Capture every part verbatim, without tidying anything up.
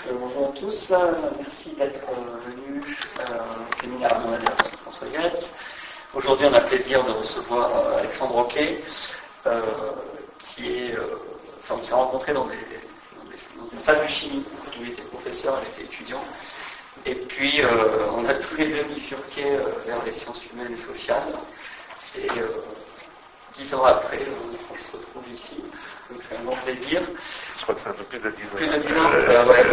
Euh, bonjour à tous, euh, merci d'être euh, venus euh, au séminaire de la François Gretz. Aujourd'hui, on a le plaisir de recevoir euh, Alexandre Roquet, euh, qui est. Euh, enfin, on s'est rencontrés dans, des, dans, des, dans une salle de chimie. Lui était professeur, elle était étudiant. Et puis, euh, on a tous les deux bifurqué euh, vers les sciences humaines et sociales. Et euh, dix ans après, on, on se retrouve ici. Donc c'est un grand plaisir. Je crois que c'est un peu plus de dix ans. Plus de dix ans euh, ouais.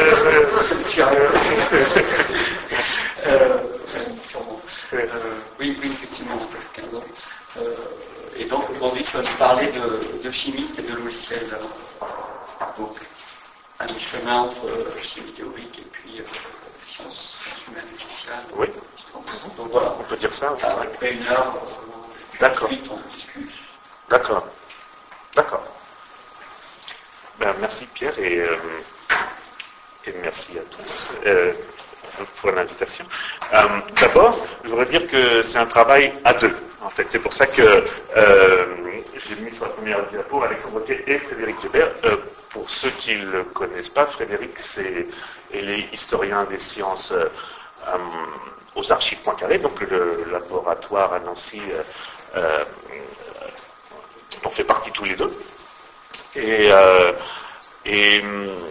euh, sûrement. Euh, oui, oui, effectivement, ça fait quinze ans. Euh, et donc aujourd'hui, tu vas nous parler de, de chimistes et de logiciels. Donc, un chemin entre euh, chimie théorique et puis euh, sciences, sciences humaines et sociales. Oui. Donc voilà. On peut dire ça. Après une heure, euh, D'accord. ensuite on discute. D'accord. D'accord. Ben, merci Pierre et, euh, et merci à tous euh, pour l'invitation. Euh, D'abord, je voudrais dire que c'est un travail à deux. En fait, c'est pour ça que euh, j'ai mis sur la première diapo Alexandre Roquet et Frédéric Lebert. Euh, pour ceux qui ne le connaissent pas, Frédéric c'est il est historien des sciences euh, euh, aux archives Poincaré, donc le laboratoire à Nancy euh, euh, dont on fait partie tous les deux. Et, euh, et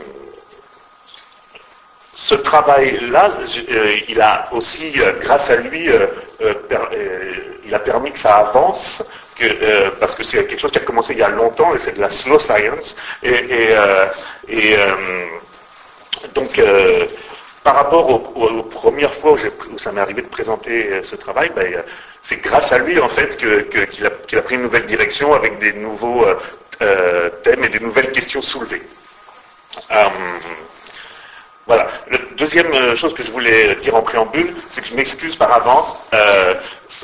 ce travail-là, euh, il a aussi, euh, grâce à lui, euh, euh, per, euh, il a permis que ça avance, que, euh, parce que c'est quelque chose qui a commencé il y a longtemps, et c'est de la slow science. Et, et, euh, et euh, donc, euh, par rapport aux, aux premières fois où, où ça m'est arrivé de présenter ce travail, ben, c'est grâce à lui, en fait, que, que, qu'il, a, qu'il a pris une nouvelle direction avec des nouveaux euh, euh, thèmes et des nouvelles questions soulevées. Euh, voilà. La deuxième chose que je voulais dire en préambule, c'est que je m'excuse par avance. Euh,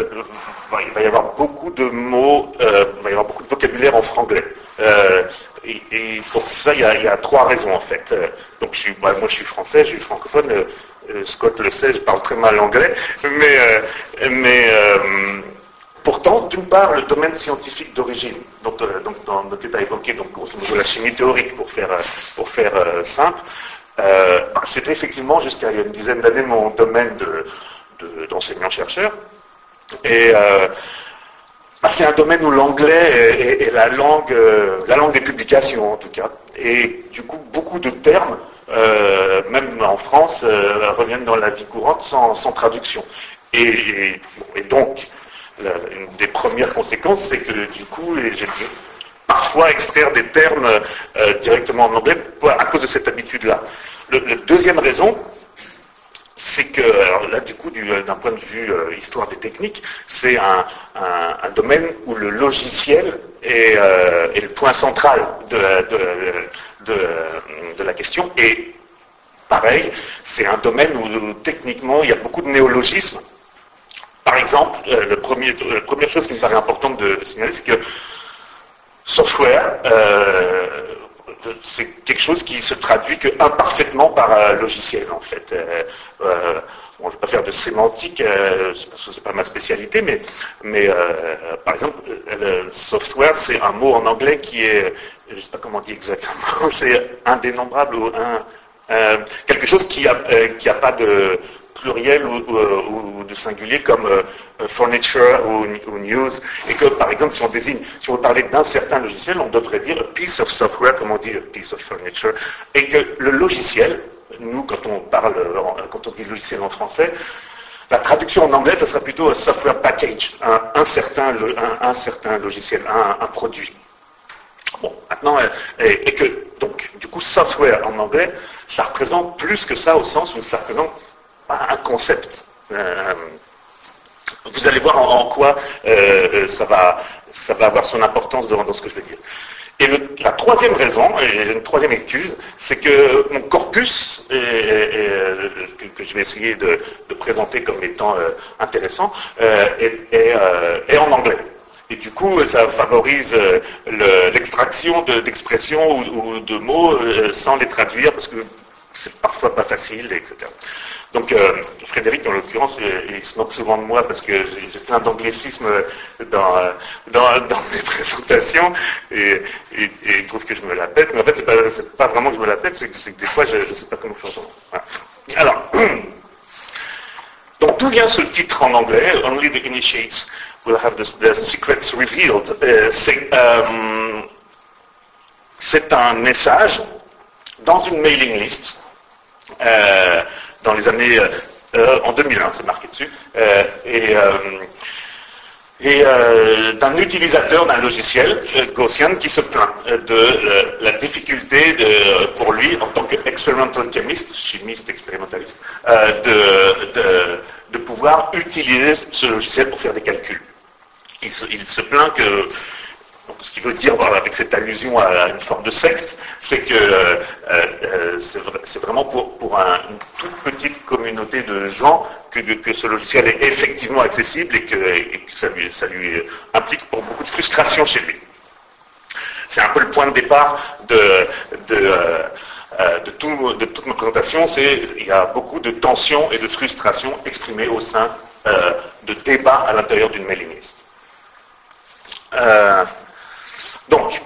il va y avoir beaucoup de mots, euh, il va y avoir beaucoup de vocabulaire en franglais. Euh, et, et pour ça, il y, a, il y a trois raisons en fait. Euh, donc, je suis, bah, moi, je suis français, je suis francophone. Euh, Scott le sait, je parle très mal anglais, mais, euh, mais euh, pourtant, d'une part, le domaine scientifique d'origine, dont, euh, donc, dans, dont tu as évoqué, donc grosso modo la chimie théorique pour faire, pour faire euh, simple. Euh, bah, c'était effectivement jusqu'à il y a une dizaine d'années mon domaine de, de, d'enseignant-chercheur. Et euh, bah, c'est un domaine où l'anglais est, est, est la, langue, euh, la langue des publications en tout cas. Et du coup, beaucoup de termes, euh, même en France, euh, reviennent dans la vie courante sans, sans traduction. Et, et, et donc, la, une des premières conséquences, c'est que du coup, j'ai dû parfois extraire des termes euh, directement en anglais à cause de cette habitude-là. Le, la deuxième raison, c'est que, alors là du coup, du, d'un point de vue euh, histoire des techniques, c'est un, un, un domaine où le logiciel est, euh, est le point central de, de, de, de la question. Et pareil, c'est un domaine où, où techniquement il y a beaucoup de néologismes. Par exemple, euh, le premier, la première chose qui me paraît importante de, de signaler, c'est que software, euh, c'est quelque chose qui se traduit que imparfaitement par un logiciel, en fait. Euh, euh, bon, je ne vais pas faire de sémantique, euh, parce que c'est pas ma spécialité, mais, mais euh, par exemple, le software, c'est un mot en anglais qui est, je ne sais pas comment on dit exactement, c'est indénombrable ou un, euh, quelque chose qui a, euh, qui a pas de pluriel ou, ou, ou de singulier comme euh, furniture ou, ou news, et que par exemple si on désigne, si on veut parler d'un certain logiciel, on devrait dire a piece of software, comme on dit a piece of furniture, et que le logiciel, nous quand on parle, quand on dit logiciel en français, la traduction en anglais, ça sera plutôt un software package, un, un, certain, un, un certain logiciel, un, un produit. Bon, maintenant, et, et que donc du coup software en anglais, ça représente plus que ça au sens où ça représente un concept. Euh, vous allez voir en, en quoi euh, ça, va, ça va avoir son importance dans, dans ce que je vais dire. Et le, la troisième raison, et une troisième excuse, c'est que mon corpus, est, est, est, que, que je vais essayer de, de présenter comme étant euh, intéressant, euh, est, est, euh, est en anglais. Et du coup, ça favorise euh, le, l'extraction de, d'expressions ou, ou de mots euh, sans les traduire, parce que c'est parfois pas facile, et cetera. Donc euh, Frédéric, en l'occurrence, il, il se moque souvent de moi parce que j'ai, j'ai plein d'anglicismes dans, dans, dans mes présentations et, et, et il trouve que je me la pète, mais en fait c'est pas, c'est pas vraiment que je me la pète, c'est que, c'est que des fois je ne sais pas comment faire. Voilà. Alors, donc d'où vient ce titre en anglais, Only the Initiates will have the, the secrets revealed. euh, c'est, euh, c'est un message dans une mailing list euh, dans les années, euh, en deux mille un, c'est marqué dessus, euh, et, euh, et euh, d'un utilisateur d'un logiciel, euh, Gaussian, qui se plaint de euh, la difficulté de, pour lui, en tant qu'experimental chemist, chimiste expérimentaliste, euh, de, de, de pouvoir utiliser ce logiciel pour faire des calculs. Il se, il se plaint que, ce qu'il veut dire voilà, avec cette allusion à une forme de secte, c'est que euh, euh, c'est, c'est vraiment pour, pour un, une toute petite communauté de gens que, que ce logiciel est effectivement accessible et que, et que ça, lui, ça lui implique pour beaucoup de frustration chez lui. C'est un peu le point de départ de, de, euh, de, tout, de toute ma présentation, c'est il y a beaucoup de tensions et de frustration exprimées au sein euh, de débats à l'intérieur d'une mailing list. Euh, donc,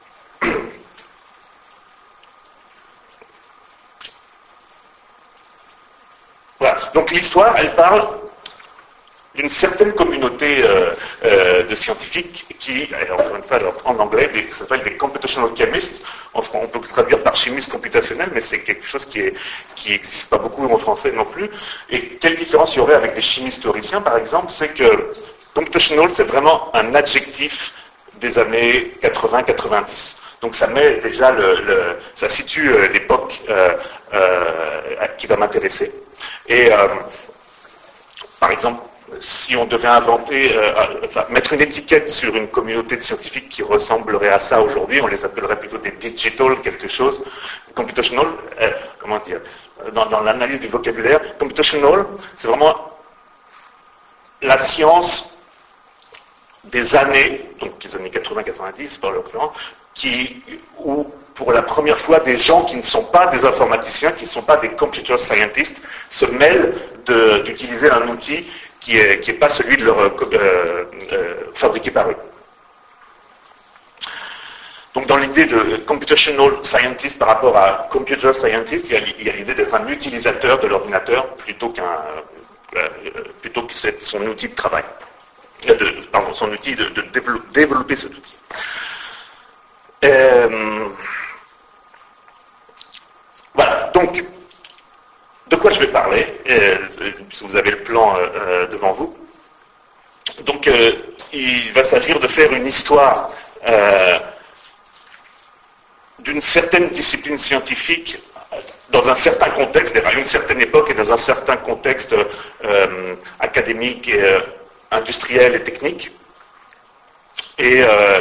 voilà. Donc l'histoire, elle parle d'une certaine communauté euh, euh, de scientifiques qui, encore une fois en anglais, des, ça s'appelle des computational chemists. On, on peut traduire par chimiste computationnel, mais c'est quelque chose qui n'existe pas beaucoup en français non plus. Et quelle différence il y aurait avec des chimistes théoriciens, par exemple, c'est que computational, c'est vraiment un adjectif des années quatre-vingts quatre-vingt-dix. Donc ça met déjà le, le ça situe euh, l'époque euh, euh, qui va m'intéresser. Et euh, par exemple, si on devait inventer, euh, enfin, mettre une étiquette sur une communauté de scientifiques qui ressemblerait à ça aujourd'hui, on les appellerait plutôt des digital quelque chose. Computational, euh, comment dire, dans, dans l'analyse du vocabulaire, computational, c'est vraiment la science des années, donc les années quatre-vingts quatre-vingt-dix par l'occurrence, qui, où pour la première fois des gens qui ne sont pas des informaticiens, qui ne sont pas des computer scientists, se mêlent de, d'utiliser un outil qui n'est qui est pas celui de leur euh, euh, fabriqué par eux. Donc dans l'idée de computational scientist par rapport à computer scientist, il y a, il y a l'idée d'être un utilisateur de l'ordinateur plutôt qu'un euh, plutôt que c'est son outil de travail. De, pardon, son outil de, de développer, développer cet outil. Euh, voilà, donc de quoi je vais parler, euh, si vous avez le plan euh, devant vous. Donc euh, il va s'agir de faire une histoire euh, d'une certaine discipline scientifique dans un certain contexte, à une certaine époque et dans un certain contexte euh, académique et euh, industriel et technique. Et euh,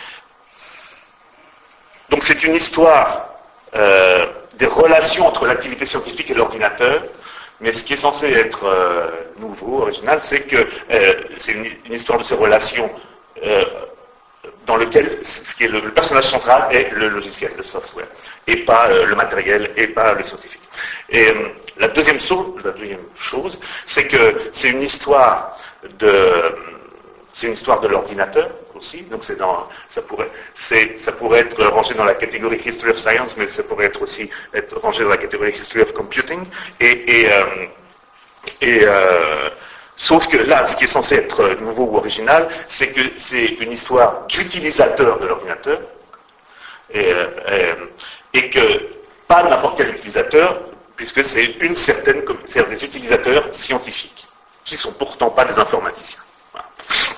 donc c'est une histoire euh, des relations entre l'activité scientifique et l'ordinateur, mais ce qui est censé être euh, nouveau, original, c'est que euh, c'est une, une histoire de ces relations euh, dans lequel ce qui est le, le personnage central est le logiciel, le software, et pas euh, le matériel, et pas le scientifique. Et euh, la deuxième chose, la deuxième chose, c'est que c'est une histoire de, c'est une histoire de l'ordinateur aussi, donc c'est dans, ça pourrait, c'est, ça pourrait être rangé dans la catégorie History of Science, mais ça pourrait être aussi être rangé dans la catégorie History of Computing, et, et, euh, et euh, sauf que là, ce qui est censé être nouveau ou original, c'est que c'est une histoire d'utilisateur de l'ordinateur, et, euh, et que pas n'importe quel utilisateur, puisque c'est une certaine, c'est des utilisateurs scientifiques, qui ne sont pourtant pas des informaticiens. Voilà.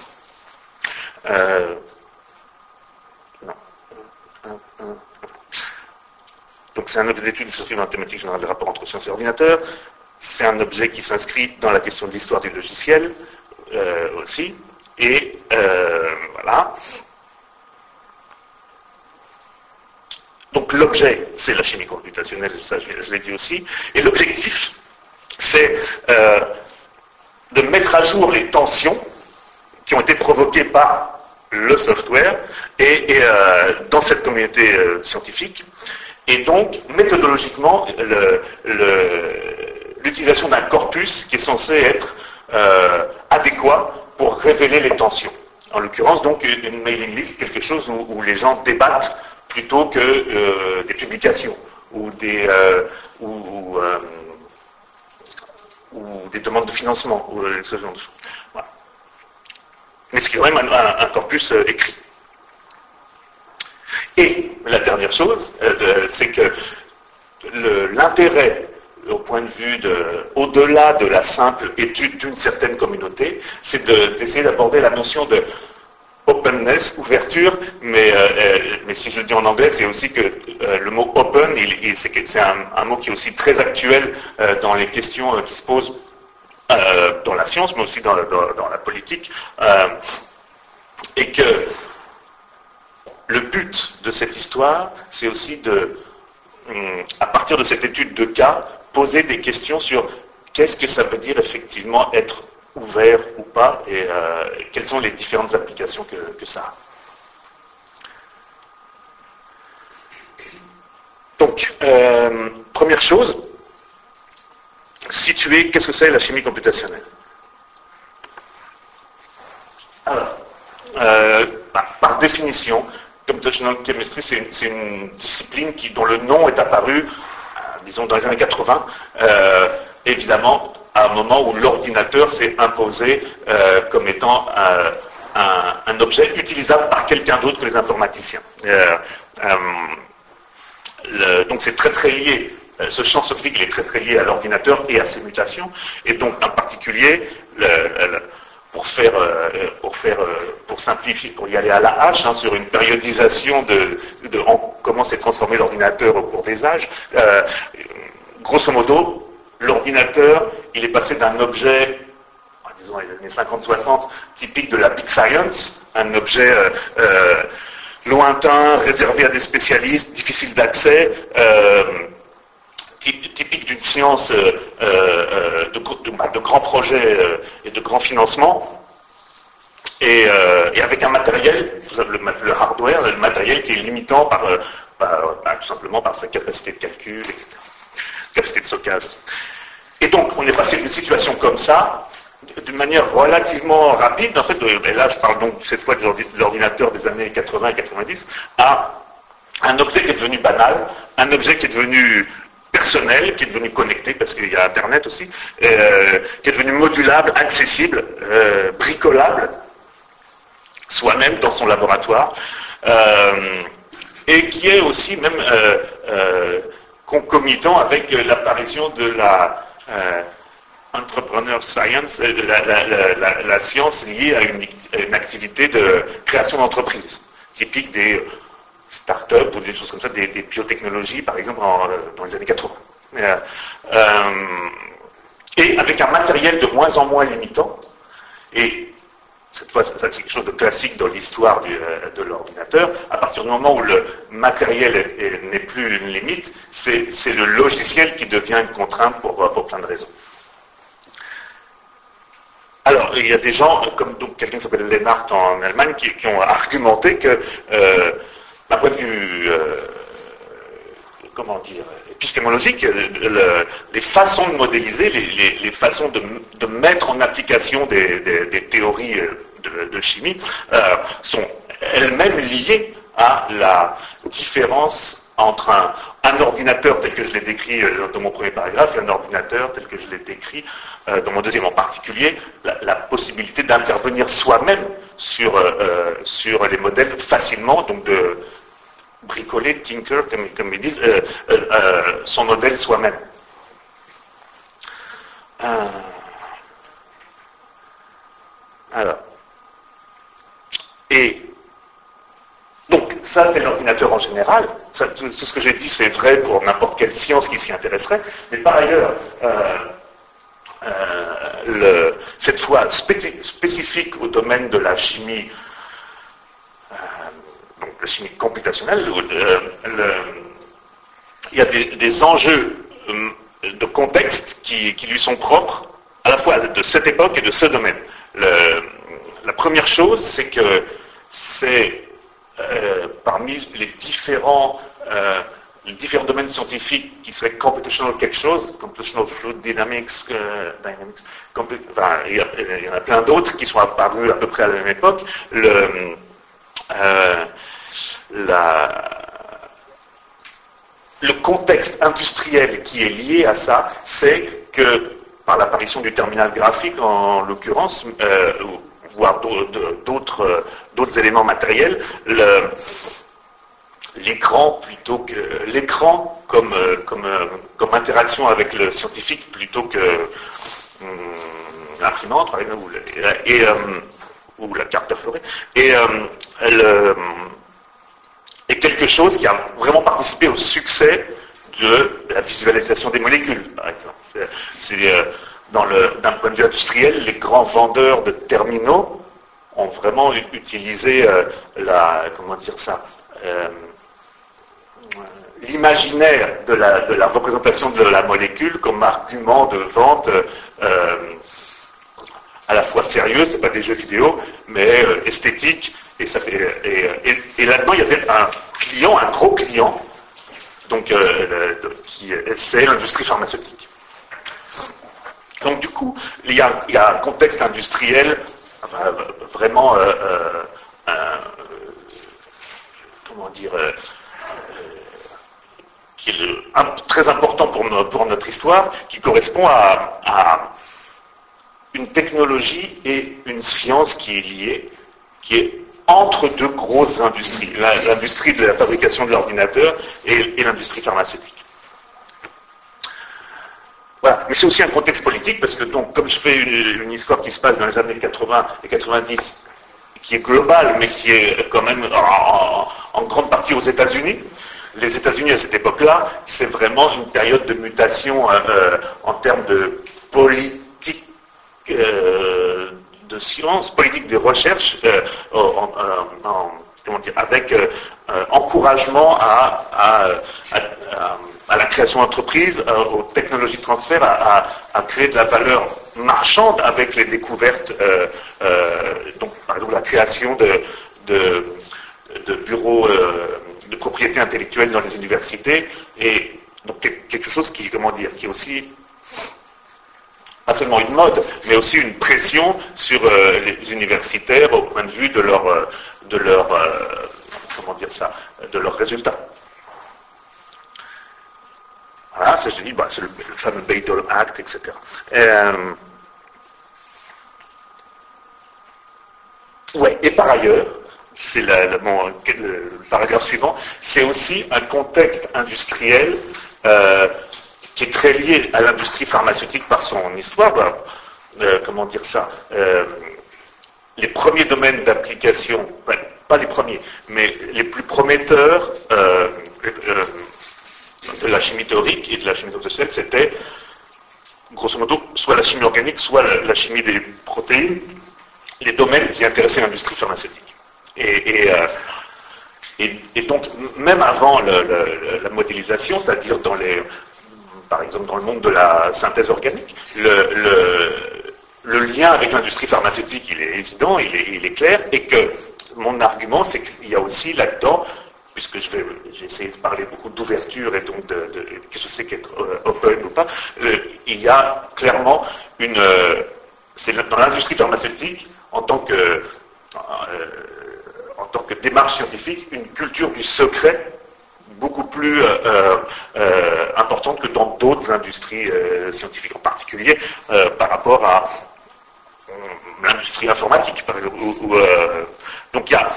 Euh, non. Donc c'est un objet d'étude qui s'inscrit dans la thématique générale des rapports entre sciences et ordinateurs. C'est un objet qui s'inscrit dans la question de l'histoire du logiciel euh, aussi. Et euh, voilà. Donc l'objet, c'est la chimie computationnelle, ça je, je l'ai dit aussi. Et l'objectif, c'est euh, de mettre à jour les tensions qui ont été provoquées par le software et, et euh, dans cette communauté euh, scientifique, et donc, méthodologiquement, le, le, l'utilisation d'un corpus qui est censé être euh, adéquat pour révéler les tensions. En l'occurrence, donc, une mailing list, quelque chose où, où les gens débattent plutôt que euh, des publications ou des, euh, ou, ou, euh, ou des demandes de financement, ou euh, ce genre de choses. Voilà. Mais ce qui est quand même un, un, un corpus euh, écrit. Et la dernière chose, euh, c'est que le, l'intérêt au point de vue de, au-delà de la simple étude d'une certaine communauté, c'est de, d'essayer d'aborder la notion de openness, ouverture, mais, euh, mais si je le dis en anglais, c'est aussi que euh, le mot open, il, il, c'est, c'est un, un mot qui est aussi très actuel euh, dans les questions euh, qui se posent euh, dans la science, mais aussi dans, dans, dans la politique, euh, et que le but de cette histoire, c'est aussi de, à partir de cette étude de cas, poser des questions sur qu'est-ce que ça veut dire effectivement être ouvert ou pas, et euh, quelles sont les différentes applications que, que ça a. Donc, euh, première chose, situer qu'est-ce que c'est la chimie computationnelle. Alors, euh, bah, par définition, computational chemistry, c'est une, c'est une discipline qui, dont le nom est apparu, euh, disons, dans les années quatre-vingts, euh, évidemment, à un moment où l'ordinateur s'est imposé euh, comme étant euh, un, un objet utilisable par quelqu'un d'autre que les informaticiens. Euh, euh, le, donc c'est très très lié, euh, ce champ scientifique il est très très lié à l'ordinateur et à ses mutations, et donc en particulier, le, le, pour faire, euh, pour faire, euh, pour simplifier, pour y aller à la hache, hein, sur une périodisation de, de en, comment s'est transformé l'ordinateur au cours des âges, euh, grosso modo, l'ordinateur, il est passé d'un objet, disons dans les années cinquante soixante, typique de la big science, un objet euh, euh, lointain, réservé à des spécialistes, difficile d'accès, euh, typique d'une science euh, euh, de, de, de grands projets euh, et de grands financements, et, euh, et avec un matériel, le, le hardware, le matériel qui est limitant par, par, par, tout simplement par sa capacité de calcul, et cetera. Capacité de stockage. Et donc, on est passé d'une situation comme ça, d'une manière relativement rapide, en fait, et là je parle donc cette fois de l'ordinateur des années quatre-vingts et quatre-vingt-dix, à un objet qui est devenu banal, un objet qui est devenu personnel, qui est devenu connecté, parce qu'il y a Internet aussi, euh, qui est devenu modulable, accessible, euh, bricolable, soi-même dans son laboratoire, euh, et qui est aussi même euh, euh, concomitant avec l'apparition de la euh, entrepreneur science, la, la, la, la science liée à une, à une activité de création d'entreprise, typique des start-up ou des choses comme ça, des, des biotechnologies par exemple en, dans les années quatre-vingts. Euh, euh, et avec un matériel de moins en moins limitant, et cette fois, ça, c'est quelque chose de classique dans l'histoire du, de l'ordinateur. À partir du moment où le matériel est, est, n'est plus une limite, c'est, c'est le logiciel qui devient une contrainte pour, pour plein de raisons. Alors, il y a des gens, comme donc, quelqu'un qui s'appelle Lennart en Allemagne, qui, qui ont argumenté que, euh, d'un point de vue, euh, comment dire, épistémologique, le, le, les façons de modéliser, les, les, les façons de, de mettre en application des, des, des théories de, de chimie euh, sont elles-mêmes liées à la différence entre un, un ordinateur tel que je l'ai décrit dans mon premier paragraphe et un ordinateur tel que je l'ai décrit euh, dans mon deuxième, en particulier la, la possibilité d'intervenir soi-même sur, euh, sur les modèles facilement, donc de bricoler, tinker, comme, comme ils disent, euh, euh, euh, son modèle soi-même. Euh, alors. Et donc, ça, c'est l'ordinateur en général. Ça, tout, tout ce que j'ai dit, c'est vrai pour n'importe quelle science qui s'y intéresserait. Mais par ailleurs, euh, euh, le, cette fois spécifique, spécifique au domaine de la chimie, euh, donc la chimie computationnelle, euh, le, il y a des, des enjeux euh, de contexte qui, qui lui sont propres, à la fois de cette époque et de ce domaine. Le, la première chose, c'est que c'est euh, parmi les différents, euh, les différents domaines scientifiques qui seraient computational quelque chose, computational fluid dynamics, euh, dynamics compu- enfin, il, y a, il y en a plein d'autres qui sont apparus à peu près à la même époque. Le, euh, la, le contexte industriel qui est lié à ça, c'est que par l'apparition du terminal graphique en l'occurrence, euh, voire d'autres d'autres éléments matériels, le, l'écran plutôt que l'écran comme, comme, comme interaction avec le scientifique plutôt que hum, l'imprimante par exemple, et, et, euh, ou la carte perforée, et, euh, le, et quelque chose qui a vraiment participé au succès de la visualisation des molécules, par exemple. C'est, euh, dans le, d'un point de vue industriel, les grands vendeurs de terminaux ont vraiment utilisé euh, la, comment dire ça, euh, l'imaginaire de la, de la représentation de la molécule comme argument de vente euh, à la fois sérieux, c'est pas des jeux vidéo, mais euh, esthétique, et, ça fait, et, et, et là-dedans il y avait un client, un gros client, donc euh, qui, c'est l'industrie pharmaceutique. Donc du coup, il y a, il y a un contexte industriel enfin, vraiment, euh, euh, euh, comment dire, euh, qui est le, un, très important pour, no, pour notre histoire, qui correspond à, à une technologie et une science qui est liée, qui est entre deux grosses industries, l'industrie de la fabrication de l'ordinateur et, et l'industrie pharmaceutique. Voilà. Mais c'est aussi un contexte politique, parce que donc, comme je fais une, une histoire qui se passe dans les années quatre-vingts et quatre-vingt-dix, qui est globale, mais qui est quand même en, en grande partie aux États-Unis, les États-Unis à cette époque-là, c'est vraiment une période de mutation euh, en termes de politique euh, de science, politique de recherche, euh, en, en, en, comment dire, avec euh, encouragement à, à, à, à à la création d'entreprises, euh, aux technologies de transfert, à, à, à créer de la valeur marchande avec les découvertes, euh, euh, donc par exemple la création de, de, de bureaux euh, de propriété intellectuelle dans les universités, et donc quelque chose qui, comment dire, qui est aussi pas seulement une mode, mais aussi une pression sur euh, les universitaires au point de vue de leur, euh, de leur, euh, comment dire ça, de leurs résultats. Voilà, ça je dis, bah, c'est le, le fameux Bayh-Dole Act, et cetera. Euh, ouais, et par ailleurs, c'est la, la, bon, le, le paragraphe suivant, c'est aussi un contexte industriel euh, qui est très lié à l'industrie pharmaceutique par son histoire. Bah, euh, comment dire ça euh, les premiers domaines d'application, ouais, pas les premiers, mais les plus prometteurs euh, euh, de la chimie théorique et de la chimie conceptuelle, c'était grosso modo soit la chimie organique, soit la, la chimie des protéines, les domaines qui intéressaient l'industrie pharmaceutique. Et, et, euh, et, et donc, même avant le, le, la modélisation, c'est-à-dire dans les, par exemple dans le monde de la synthèse organique, le, le, le lien avec l'industrie pharmaceutique, il est évident, il est, il est clair, et que mon argument, c'est qu'il y a aussi là-dedans, puisque je vais, j'ai essayé de parler beaucoup d'ouverture et donc de, de qu'est-ce que c'est qu'être euh, open ou pas, euh, il y a clairement une, euh, c'est dans l'industrie pharmaceutique, en tant que, euh, en tant que démarche scientifique, une culture du secret beaucoup plus euh, euh, importante que dans d'autres industries euh, scientifiques, en particulier euh, par rapport à euh, l'industrie informatique, par exemple. Où, où, euh, donc il y a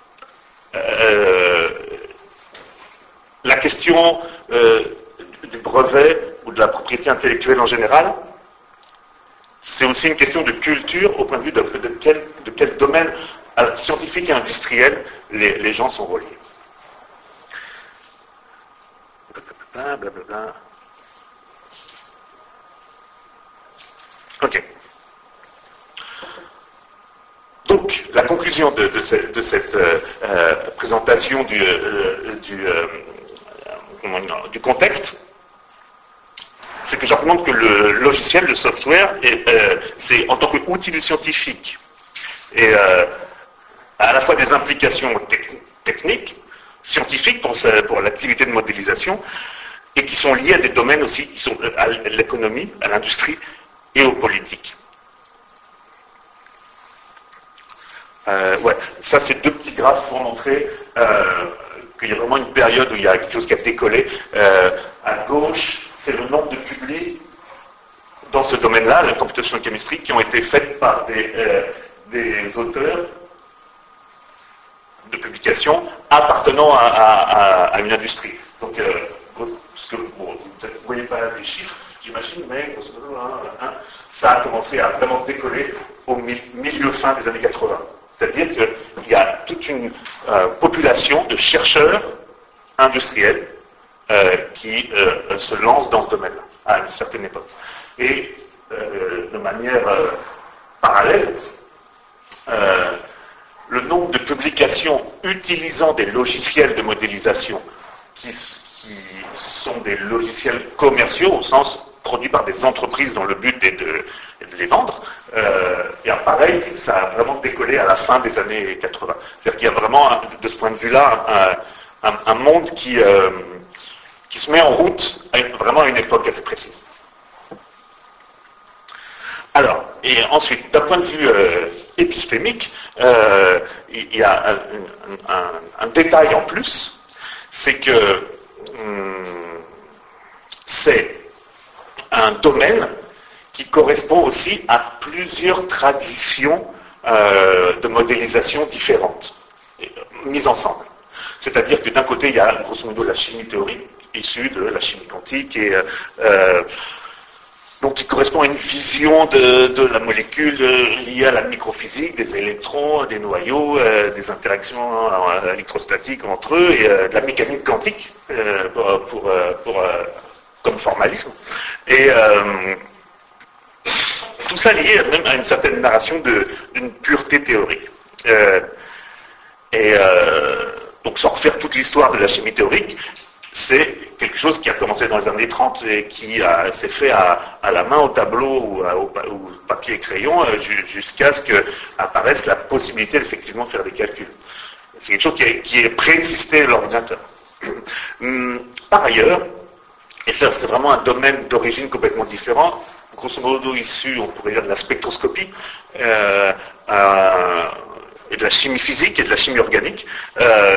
Euh, la question euh, du brevet ou de la propriété intellectuelle en général, c'est aussi une question de culture au point de vue de, de, quel, de quel domaine euh, scientifique et industriel les, les gens sont reliés. Blablabla, blablabla. Ok. Donc, la conclusion de, de, ce, de cette euh, euh, présentation du, euh, du, euh, du contexte, c'est que j'argumente que le logiciel, le software, est, euh, c'est en tant qu'outil du scientifique et euh, à la fois des implications tec- techniques, scientifiques pour, pour l'activité de modélisation, et qui sont liés à des domaines aussi, qui sont à l'économie, à l'industrie et aux politiques. Euh, ouais, ça c'est deux petits graphes pour montrer euh, qu'il y a vraiment une période où il y a quelque chose qui a décollé. Euh, à gauche, c'est le nombre de publics dans ce domaine-là, la computational chemistry, qui ont été faites par des, euh, des auteurs de publications appartenant à, à, à une industrie. Donc, euh, parce que, bon, vous ne voyez pas les chiffres, j'imagine, mais hein, hein, ça a commencé à vraiment décoller au milieu fin des années quatre-vingts. C'est-à-dire qu'il y a toute une euh, population de chercheurs industriels euh, qui euh, se lancent dans ce domaine-là, à une certaine époque. Et euh, de manière euh, parallèle, euh, le nombre de publications utilisant des logiciels de modélisation qui, qui sont des logiciels commerciaux au sens produits par des entreprises dont le but est de, de les vendre, euh, et pareil, ça a vraiment décollé à la fin des années quatre-vingts. C'est-à-dire qu'il y a vraiment, de ce point de vue-là, un, un, un monde qui, euh, qui se met en route à une, vraiment à une époque assez précise. Alors, et ensuite, d'un point de vue euh, épistémique, euh, il y a un, un, un détail en plus, c'est que hum, c'est un domaine qui correspond aussi à plusieurs traditions euh, de modélisation différentes, mises ensemble. C'est-à-dire que d'un côté, il y a grosso modo la chimie théorique, issue de la chimie quantique, et euh, donc qui correspond à une vision de, de la molécule liée à la microphysique, des électrons, des noyaux, euh, des interactions euh, électrostatiques entre eux, et euh, de la mécanique quantique euh, pour, pour, pour, euh, comme formalisme. Et euh, tout ça lié même à une certaine narration d'une pureté théorique. Euh, et euh, donc sans refaire toute l'histoire de la chimie théorique, c'est quelque chose qui a commencé dans les années trente et qui s'est fait à, à la main au tableau ou à, au, au papier et crayon euh, jusqu'à ce qu'apparaisse la possibilité d'effectivement faire des calculs. C'est quelque chose qui, est, qui est préexisté à l'ordinateur. Par ailleurs, et ça c'est vraiment un domaine d'origine complètement différent, grosso modo issu, on pourrait dire, de la spectroscopie, euh, euh, et de la chimie physique et de la chimie organique, euh,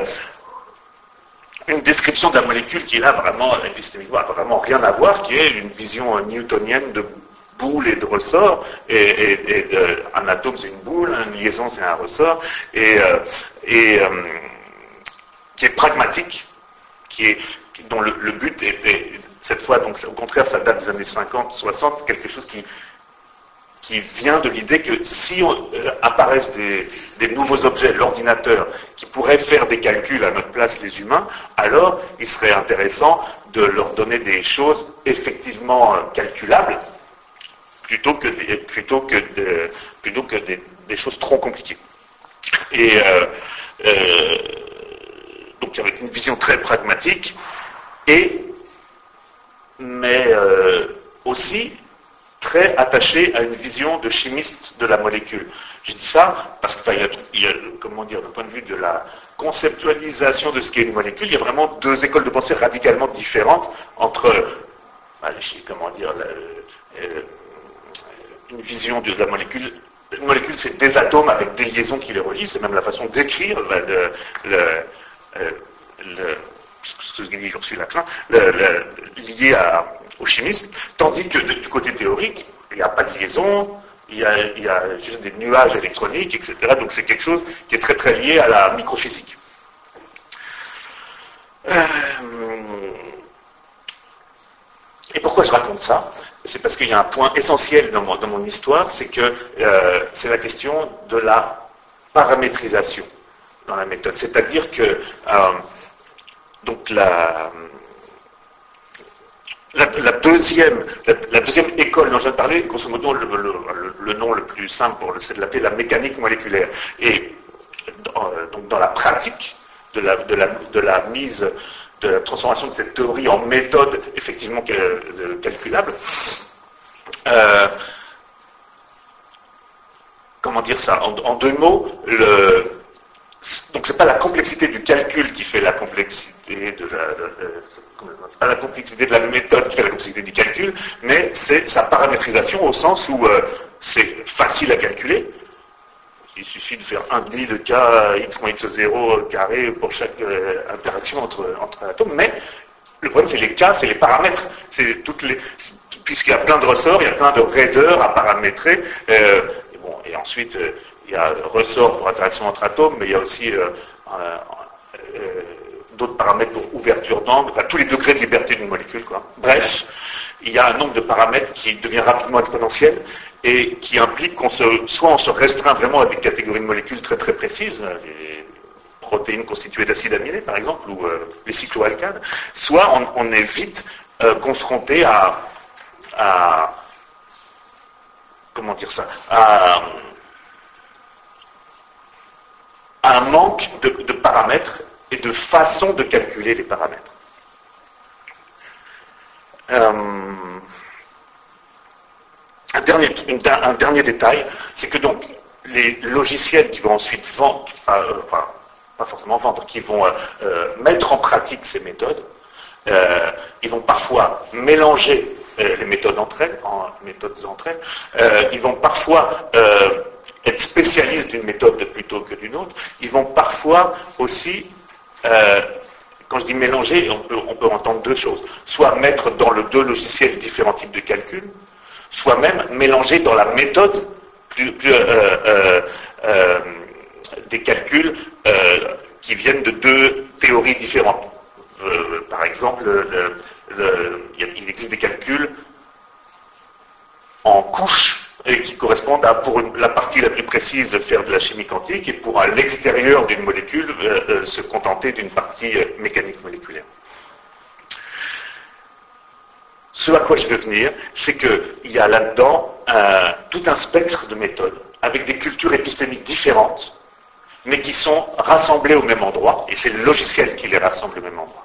une description de la molécule qui là vraiment épistémiquement n'a vraiment rien à voir, qui est une vision newtonienne de boule et de ressort, et, et, et de, un atome c'est une boule, une liaison c'est un ressort, et, euh, et euh, qui est pragmatique, qui est, dont le, le but est, est, cette fois, donc au contraire ça date des années cinquante, soixante, quelque chose qui qui vient de l'idée que si on, euh, apparaissent des, des nouveaux objets, l'ordinateur, qui pourraient faire des calculs à notre place les humains, alors il serait intéressant de leur donner des choses effectivement euh, calculables, plutôt que des, plutôt que de, plutôt que des, des choses trop compliquées. Et euh, euh, donc avec une vision très pragmatique, et mais euh, aussi très attaché à une vision de chimiste de la molécule. Je dis ça parce qu'il y a, il y a, comment dire, du point de vue de la conceptualisation de ce qu'est une molécule, il y a vraiment deux écoles de pensée radicalement différentes entre, comment dire, la, euh, une vision de la molécule. Une molécule, c'est des atomes avec des liaisons qui les relient, c'est même la façon d'écrire le, le, le, le ce que dit Ursula Klein, le, le, lié à, au chimisme, tandis que du côté théorique, il n'y a pas de liaison, il y a, il y a juste des nuages électroniques, et cetera. Donc c'est quelque chose qui est très très lié à la microphysique. Euh, et pourquoi je raconte ça? C'est parce qu'il y a un point essentiel dans mon, dans mon histoire, c'est que euh, c'est la question de la paramétrisation dans la méthode. C'est-à-dire que euh, donc la, la, la, deuxième, la, la deuxième école dont je viens de parler, grosso modo, le, le, le, le nom le plus simple, c'est de l'appeler la mécanique moléculaire. Et dans, donc dans la pratique de la, de, la, de la mise, de la transformation de cette théorie en méthode effectivement calculable, euh, comment dire ça, en, en deux mots, le, donc c'est pas la complexité du calcul qui fait la complexité de la, de, de, c'est pas la complexité de la méthode qui fait la complexité du calcul, mais c'est sa paramétrisation au sens où euh, c'est facile à calculer. Il suffit de faire un demi de k x moins x zéro carré pour chaque euh, interaction entre, entre atomes, mais le problème c'est les k, c'est les paramètres. C'est toutes les, puisqu'il y a plein de ressorts, il y a plein de raideurs à paramétrer. Euh, et, bon, et ensuite, euh, il y a ressort pour interaction entre atomes, mais il y a aussi euh, euh, euh, d'autres paramètres pour ouverture d'angle, enfin, tous les degrés de liberté d'une molécule, quoi. Bref, il y a un nombre de paramètres qui devient rapidement exponentiel et qui implique qu'on se, soit on se restreint vraiment à des catégories de molécules très très précises, les protéines constituées d'acides aminés par exemple, ou euh, les cycloalcanes, soit on, on est vite euh, confronté à, à, comment dire ça, à, à un manque de, de paramètres et de façon de calculer les paramètres. Euh, un, dernier, une, un dernier détail, c'est que donc les logiciels qui vont ensuite vendre, euh, enfin, pas forcément vendre, qui vont euh, euh, mettre en pratique ces méthodes, euh, ils vont parfois mélanger euh, les méthodes entre elles, en méthodes entre elles, euh, ils vont parfois euh, être spécialistes d'une méthode plutôt que d'une autre, ils vont parfois aussi euh, quand je dis mélanger, on peut, on peut entendre deux choses. Soit mettre dans le deux logiciels différents types de calculs, soit même mélanger dans la méthode plus, plus, euh, euh, euh, des calculs euh, qui viennent de deux théories différentes. Euh, par exemple, le, le, il existe des calculs en couches et qui correspondent à, pour une, la partie la plus précise, faire de la chimie quantique, et pour à l'extérieur d'une molécule, euh, euh, se contenter d'une partie euh, mécanique moléculaire. Ce à quoi je veux venir, c'est qu'il y a là-dedans euh, tout un spectre de méthodes, avec des cultures épistémiques différentes, mais qui sont rassemblées au même endroit, et c'est le logiciel qui les rassemble au même endroit.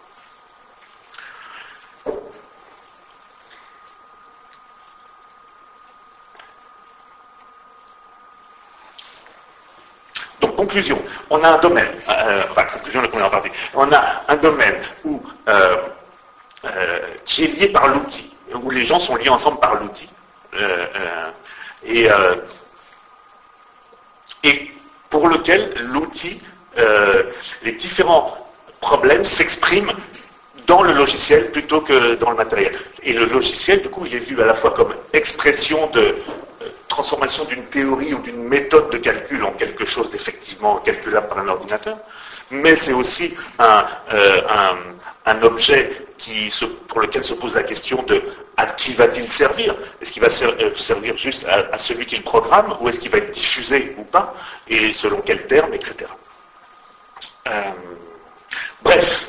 Donc, conclusion, on a un domaine, euh, enfin, conclusion de la première partie, on a un domaine où, euh, euh, qui est lié par l'outil, où les gens sont liés ensemble par l'outil, euh, euh, et, euh, et pour lequel l'outil, euh, les différents problèmes s'expriment dans le logiciel plutôt que dans le matériel. Et le logiciel, du coup, il est vu à la fois comme expression de transformation d'une théorie ou d'une méthode de calcul en quelque chose d'effectivement calculable par un ordinateur, mais c'est aussi un, euh, un, un objet qui se, pour lequel se pose la question de à qui va-t-il servir? Est-ce qu'il va ser, euh, servir juste à, à celui qui le programme, ou est-ce qu'il va être diffusé ou pas, et selon quel terme, et cetera. Euh, bref,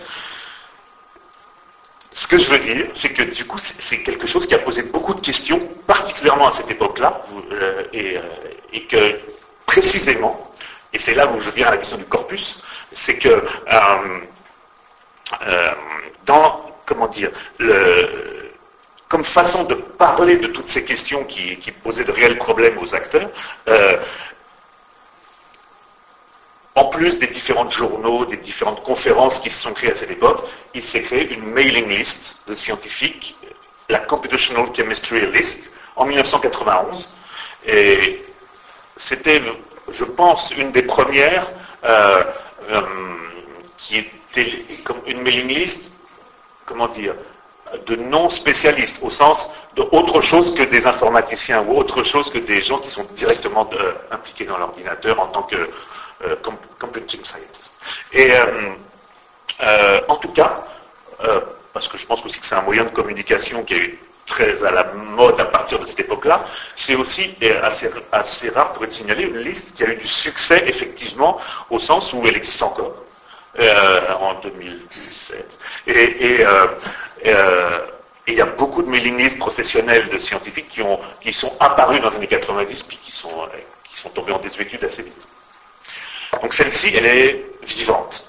ce que je veux dire, c'est que du coup, c'est quelque chose qui a posé beaucoup de questions, particulièrement à cette époque-là, euh, et, euh, et que précisément, et c'est là où je viens à la question du corpus, c'est que euh, euh, dans, comment dire, le, comme façon de parler de toutes ces questions qui, qui posaient de réels problèmes aux acteurs, euh, en plus des différents journaux, des différentes conférences qui se sont créées à cette époque, il s'est créé une mailing list de scientifiques, la Computational Chemistry List, en mille neuf cent quatre-vingt-onze. Et c'était, je pense, une des premières euh, euh, qui était comme une mailing list, comment dire, de non-spécialistes, au sens de autre chose que des informaticiens ou autre chose que des gens qui sont directement euh, impliqués dans l'ordinateur en tant que Euh, computing scientist. Et euh, euh, en tout cas, euh, parce que je pense aussi que c'est un moyen de communication qui est très à la mode à partir de cette époque-là, c'est aussi assez, assez rare pour être signalé une liste qui a eu du succès effectivement au sens où elle existe encore euh, en deux mille dix-sept. Et, et, euh, euh, et il y a beaucoup de mailing lists professionnels de scientifiques qui, ont, qui sont apparus dans les années quatre-vingt-dix puis qui sont, qui sont tombés en désuétude assez vite. Donc celle-ci, elle est vivante.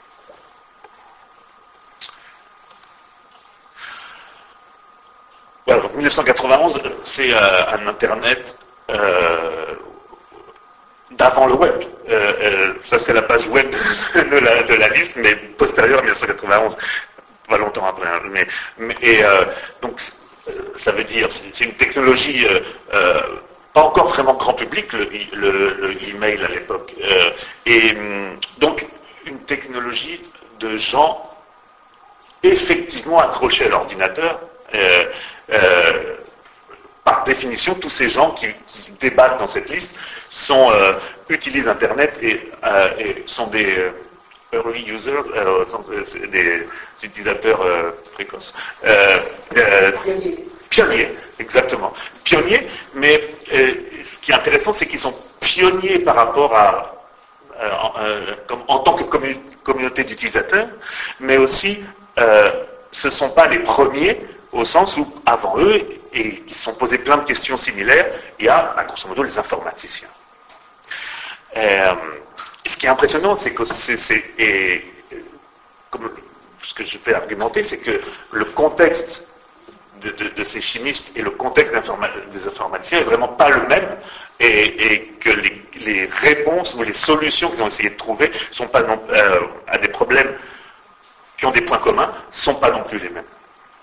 Voilà, donc mille neuf cent quatre-vingt-onze, c'est euh, un Internet euh, d'avant le web. Euh, euh, ça c'est la page web de la, de la liste, mais postérieure à mille neuf cent quatre-vingt-onze, pas longtemps après. Hein, mais, mais, et euh, donc euh, ça veut dire, c'est, c'est une technologie euh, euh, pas encore vraiment grand public, le, le, le email à l'époque. Euh, et donc une technologie de gens effectivement accrochés à l'ordinateur. Euh, euh, par définition, tous ces gens qui, qui débattent dans cette liste sont, euh, utilisent Internet et, euh, et sont des euh, early users, euh, sont des utilisateurs euh, précoces. Euh, euh, Pionnier. Pionniers, exactement. Pionniers, mais euh, ce qui est intéressant, c'est qu'ils sont pionniers par rapport à euh, euh, comme, en tant que commun- communauté d'utilisateurs, mais aussi euh, ce ne sont pas les premiers au sens où, avant eux, et qui se sont posés plein de questions similaires, il y a, à grosso modo, les informaticiens. Euh, ce qui est impressionnant, c'est que c'est, c'est et, comme ce que je vais argumenter, c'est que le contexte de, de, de ces chimistes et le contexte d'informa- des informaticiens est vraiment pas le même, et, et que les, les réponses ou les solutions qu'ils ont essayé de trouver sont pas non, euh, à des problèmes qui ont des points communs, sont pas non plus les mêmes.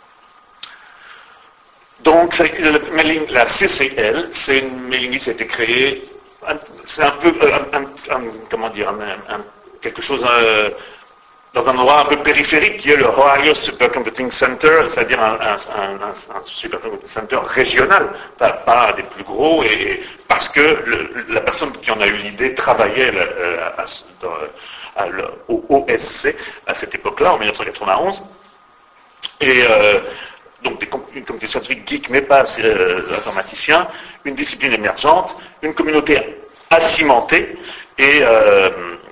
Donc, la C C L, c'est une mailing list qui a été créée, c'est un peu, un, un, un, comment dire, un, un, quelque chose euh, dans un endroit un peu périphérique qui est le Ohio Supercomputing Center, c'est-à-dire un, un, un, un supercomputing center régional, pas, pas des plus gros, et, et parce que le, la personne qui en a eu l'idée travaillait euh, à, dans, à, au O S C à cette époque-là, en mille neuf cent quatre-vingt-onze, et euh, donc des, une communauté scientifique geek, mais pas euh, informaticien, une discipline émergente, une communauté acimentée, et, euh,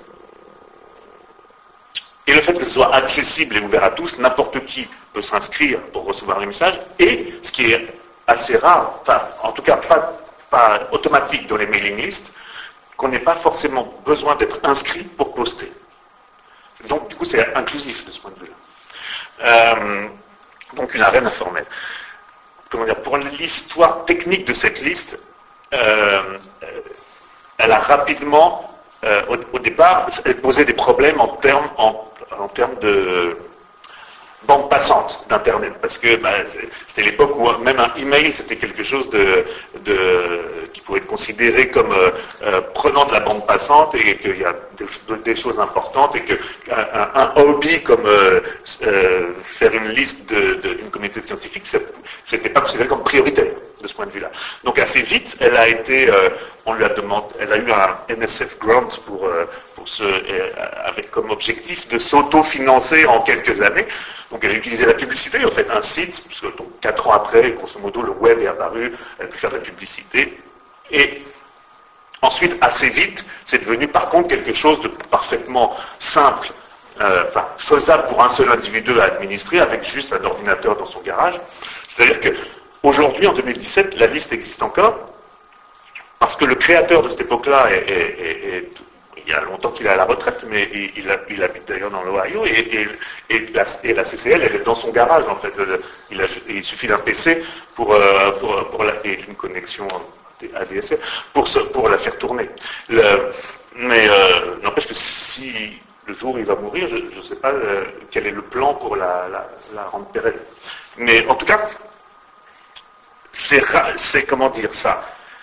et le fait que ce soit accessible et ouvert à tous, n'importe qui peut s'inscrire pour recevoir les messages, et ce qui est assez rare, enfin en tout cas pas, pas automatique dans les mailing lists, qu'on n'ait pas forcément besoin d'être inscrit pour poster. Donc du coup c'est inclusif de ce point de vue-là. Euh, donc une arène informelle. Comment dire, pour l'histoire technique de cette liste, euh, elle a rapidement, euh, au, au départ, elle posait des problèmes en termes, en, en termes de bande passante d'Internet, parce que bah, c'était l'époque où même un email c'était quelque chose de, de, qui pouvait être considéré comme euh, euh, prenant de la bande passante, et qu'il y a des, des choses importantes, et qu'un un, un hobby comme euh, euh, faire une liste de, de, d'une communauté scientifique, c'était pas considéré comme prioritaire de ce point de vue-là. Donc assez vite, elle a été, euh, on lui a demandé, elle a eu un N S F grant pour, euh, pour ce, euh, avec comme objectif de s'auto-financer en quelques années. Donc elle a utilisé la publicité, en fait, un site, parce que donc, quatre ans après, grosso modo, le web est apparu, elle a pu faire de la publicité. Et ensuite, assez vite, c'est devenu par contre quelque chose de parfaitement simple, euh, enfin, faisable pour un seul individu à administrer, avec juste un ordinateur dans son garage. C'est-à-dire qu'aujourd'hui, en deux mille dix-sept, la liste existe encore, parce que le créateur de cette époque-là est, est, est, est il y a longtemps qu'il est à la retraite, mais il, il, il habite d'ailleurs dans l'Ohio, et, et, et, la, et la C C L, elle est dans son garage, en fait. Il, a, il suffit d'un P C pour, euh, pour, pour la, et une connexion A D S L pour, se, pour la faire tourner. Le, mais euh, n'empêche que si le jour où il va mourir, je ne sais pas euh, quel est le plan pour la, la, la rendre pérenne. Mais en tout cas, c'est, c'est comment dire ça.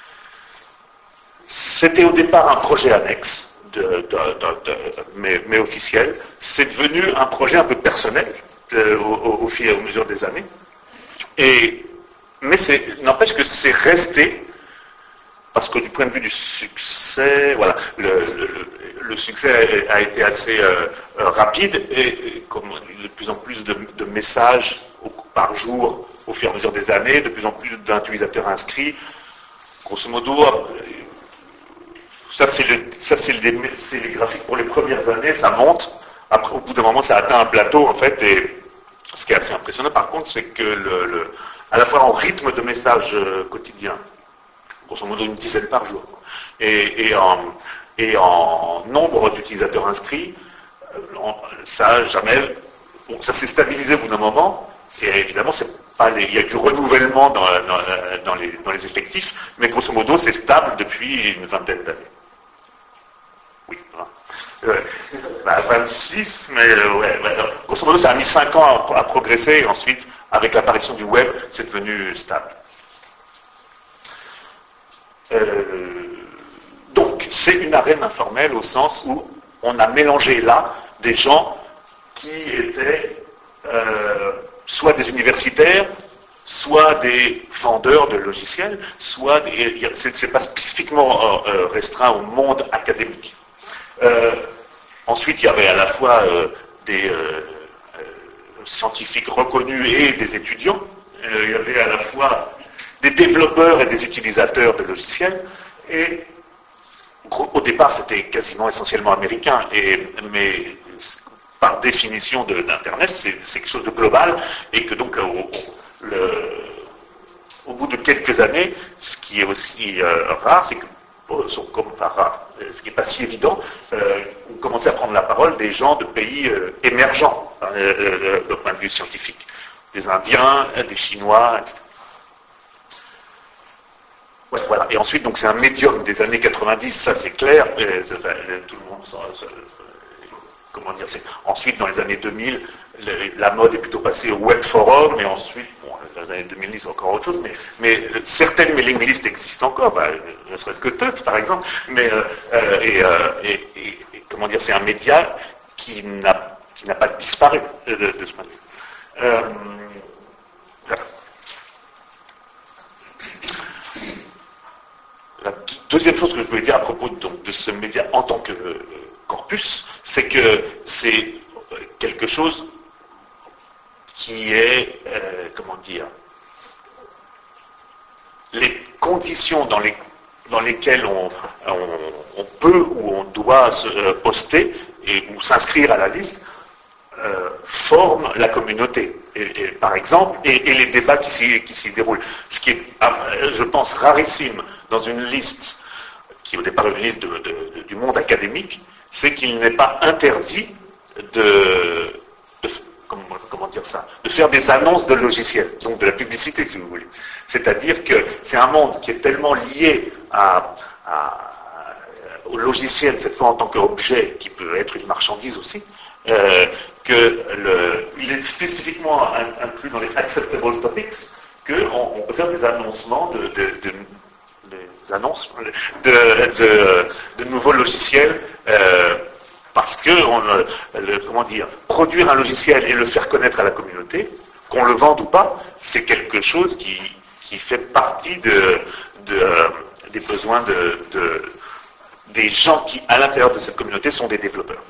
C'était au départ un projet annexe, De, de, de, de, mais, mais officiel, c'est devenu un projet un peu personnel de, au, au fil et à mesure des années. Et, mais c'est, n'empêche que c'est resté, parce que du point de vue du succès, voilà, le, le, le succès a, a été assez euh, rapide, et, et comme de plus en plus de, de messages au, par jour au fur et à mesure des années, de plus en plus d'utilisateurs inscrits, grosso modo. Ça, c'est, le, ça c'est, le, c'est les graphiques pour les premières années, ça monte. Après, au bout d'un moment, ça atteint un plateau, en fait. Et ce qui est assez impressionnant, par contre, c'est que, le, le, à la fois en rythme de messages quotidiens, grosso modo une dizaine par jour, et, et, en, et en nombre d'utilisateurs inscrits, ça a jamais... Bon, ça s'est stabilisé au bout d'un moment, et évidemment, c'est pas les, il y a du renouvellement dans, dans, dans, les, dans les effectifs, mais grosso modo, c'est stable depuis une vingtaine d'années. Oui. Euh, bah, vingt-six, mais euh, ouais, ouais, grosso modo, ça a mis cinq ans à, à progresser, et ensuite, avec l'apparition du web, c'est devenu stable. Euh, donc, c'est une arène informelle au sens où on a mélangé là des gens qui étaient euh, soit des universitaires, soit des vendeurs de logiciels, soit des, c'est pas spécifiquement euh, restreint au monde académique. Euh, ensuite, il y avait à la fois euh, des euh, euh, scientifiques reconnus et des étudiants. Euh, il y avait à la fois des développeurs et des utilisateurs de logiciels. Et au départ, c'était quasiment essentiellement américain. Et, mais par définition de, d'Internet, c'est, c'est quelque chose de global et que donc au, le, au bout de quelques années, ce qui est aussi euh, rare, c'est que sont comme enfin, rare, ce qui n'est pas si évident, euh, on commençait à prendre la parole des gens de pays euh, émergents hein, euh, d'un point de vue scientifique, des Indiens, des Chinois, et cetera. Ouais, voilà. Et ensuite, donc c'est un médium des années quatre-vingt-dix, ça c'est clair. Et, ça, tout le monde, ça, ça, comment dire, c'est ensuite dans les années deux mille, le, la mode est plutôt passée au web forum, et ensuite, bon, dans les années deux mille dix, c'est encore autre chose, mais, mais certaines mailing lists existent encore, bah, ne serait-ce que Teut, par exemple, mais euh, et, euh, et, et, et comment dire, c'est un média qui n'a qui n'a pas disparu de, de ce point de vue. Euh, voilà. La deuxième chose que je voulais dire à propos de, donc, de ce média en tant que euh, corpus, c'est que c'est quelque chose qui est, euh, comment dire, les conditions dans, les, dans lesquelles on, on, on peut ou on doit se euh, poster et, ou s'inscrire à la liste euh, forment la communauté. Et, et, par exemple, et, et les débats qui s'y, qui s'y déroulent. Ce qui est, je pense, rarissime dans une liste, qui est au départ une liste de, de, de, du monde académique, c'est qu'il n'est pas interdit de, de comment, comment dire ça, de faire des annonces de logiciels, donc de la publicité si vous voulez. C'est-à-dire que c'est un monde qui est tellement lié à, à, au logiciel, cette fois en tant qu'objet, qui peut être une marchandise aussi, euh, que le, il est spécifiquement inclus dans les acceptable topics, qu'on on peut faire des annoncements de, de, de des annonces de, de, de nouveaux logiciels euh, parce que on, le, comment dire, produire un logiciel et le faire connaître à la communauté, qu'on le vende ou pas, c'est quelque chose qui, qui fait partie de, de, euh, des besoins de, de, des gens qui, à l'intérieur de cette communauté, sont des développeurs.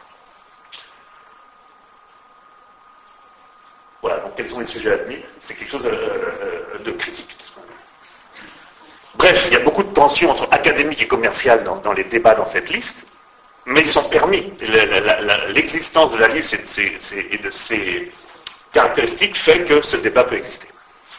Voilà, donc quels sont les sujets admis? C'est quelque chose de, de critique. Bref, il y a beaucoup de tensions entre académique et commercial dans, dans les débats dans cette liste, mais ils sont permis. Le, la, la, l'existence de la liste et de, ses, ses, et de ses caractéristiques fait que ce débat peut exister.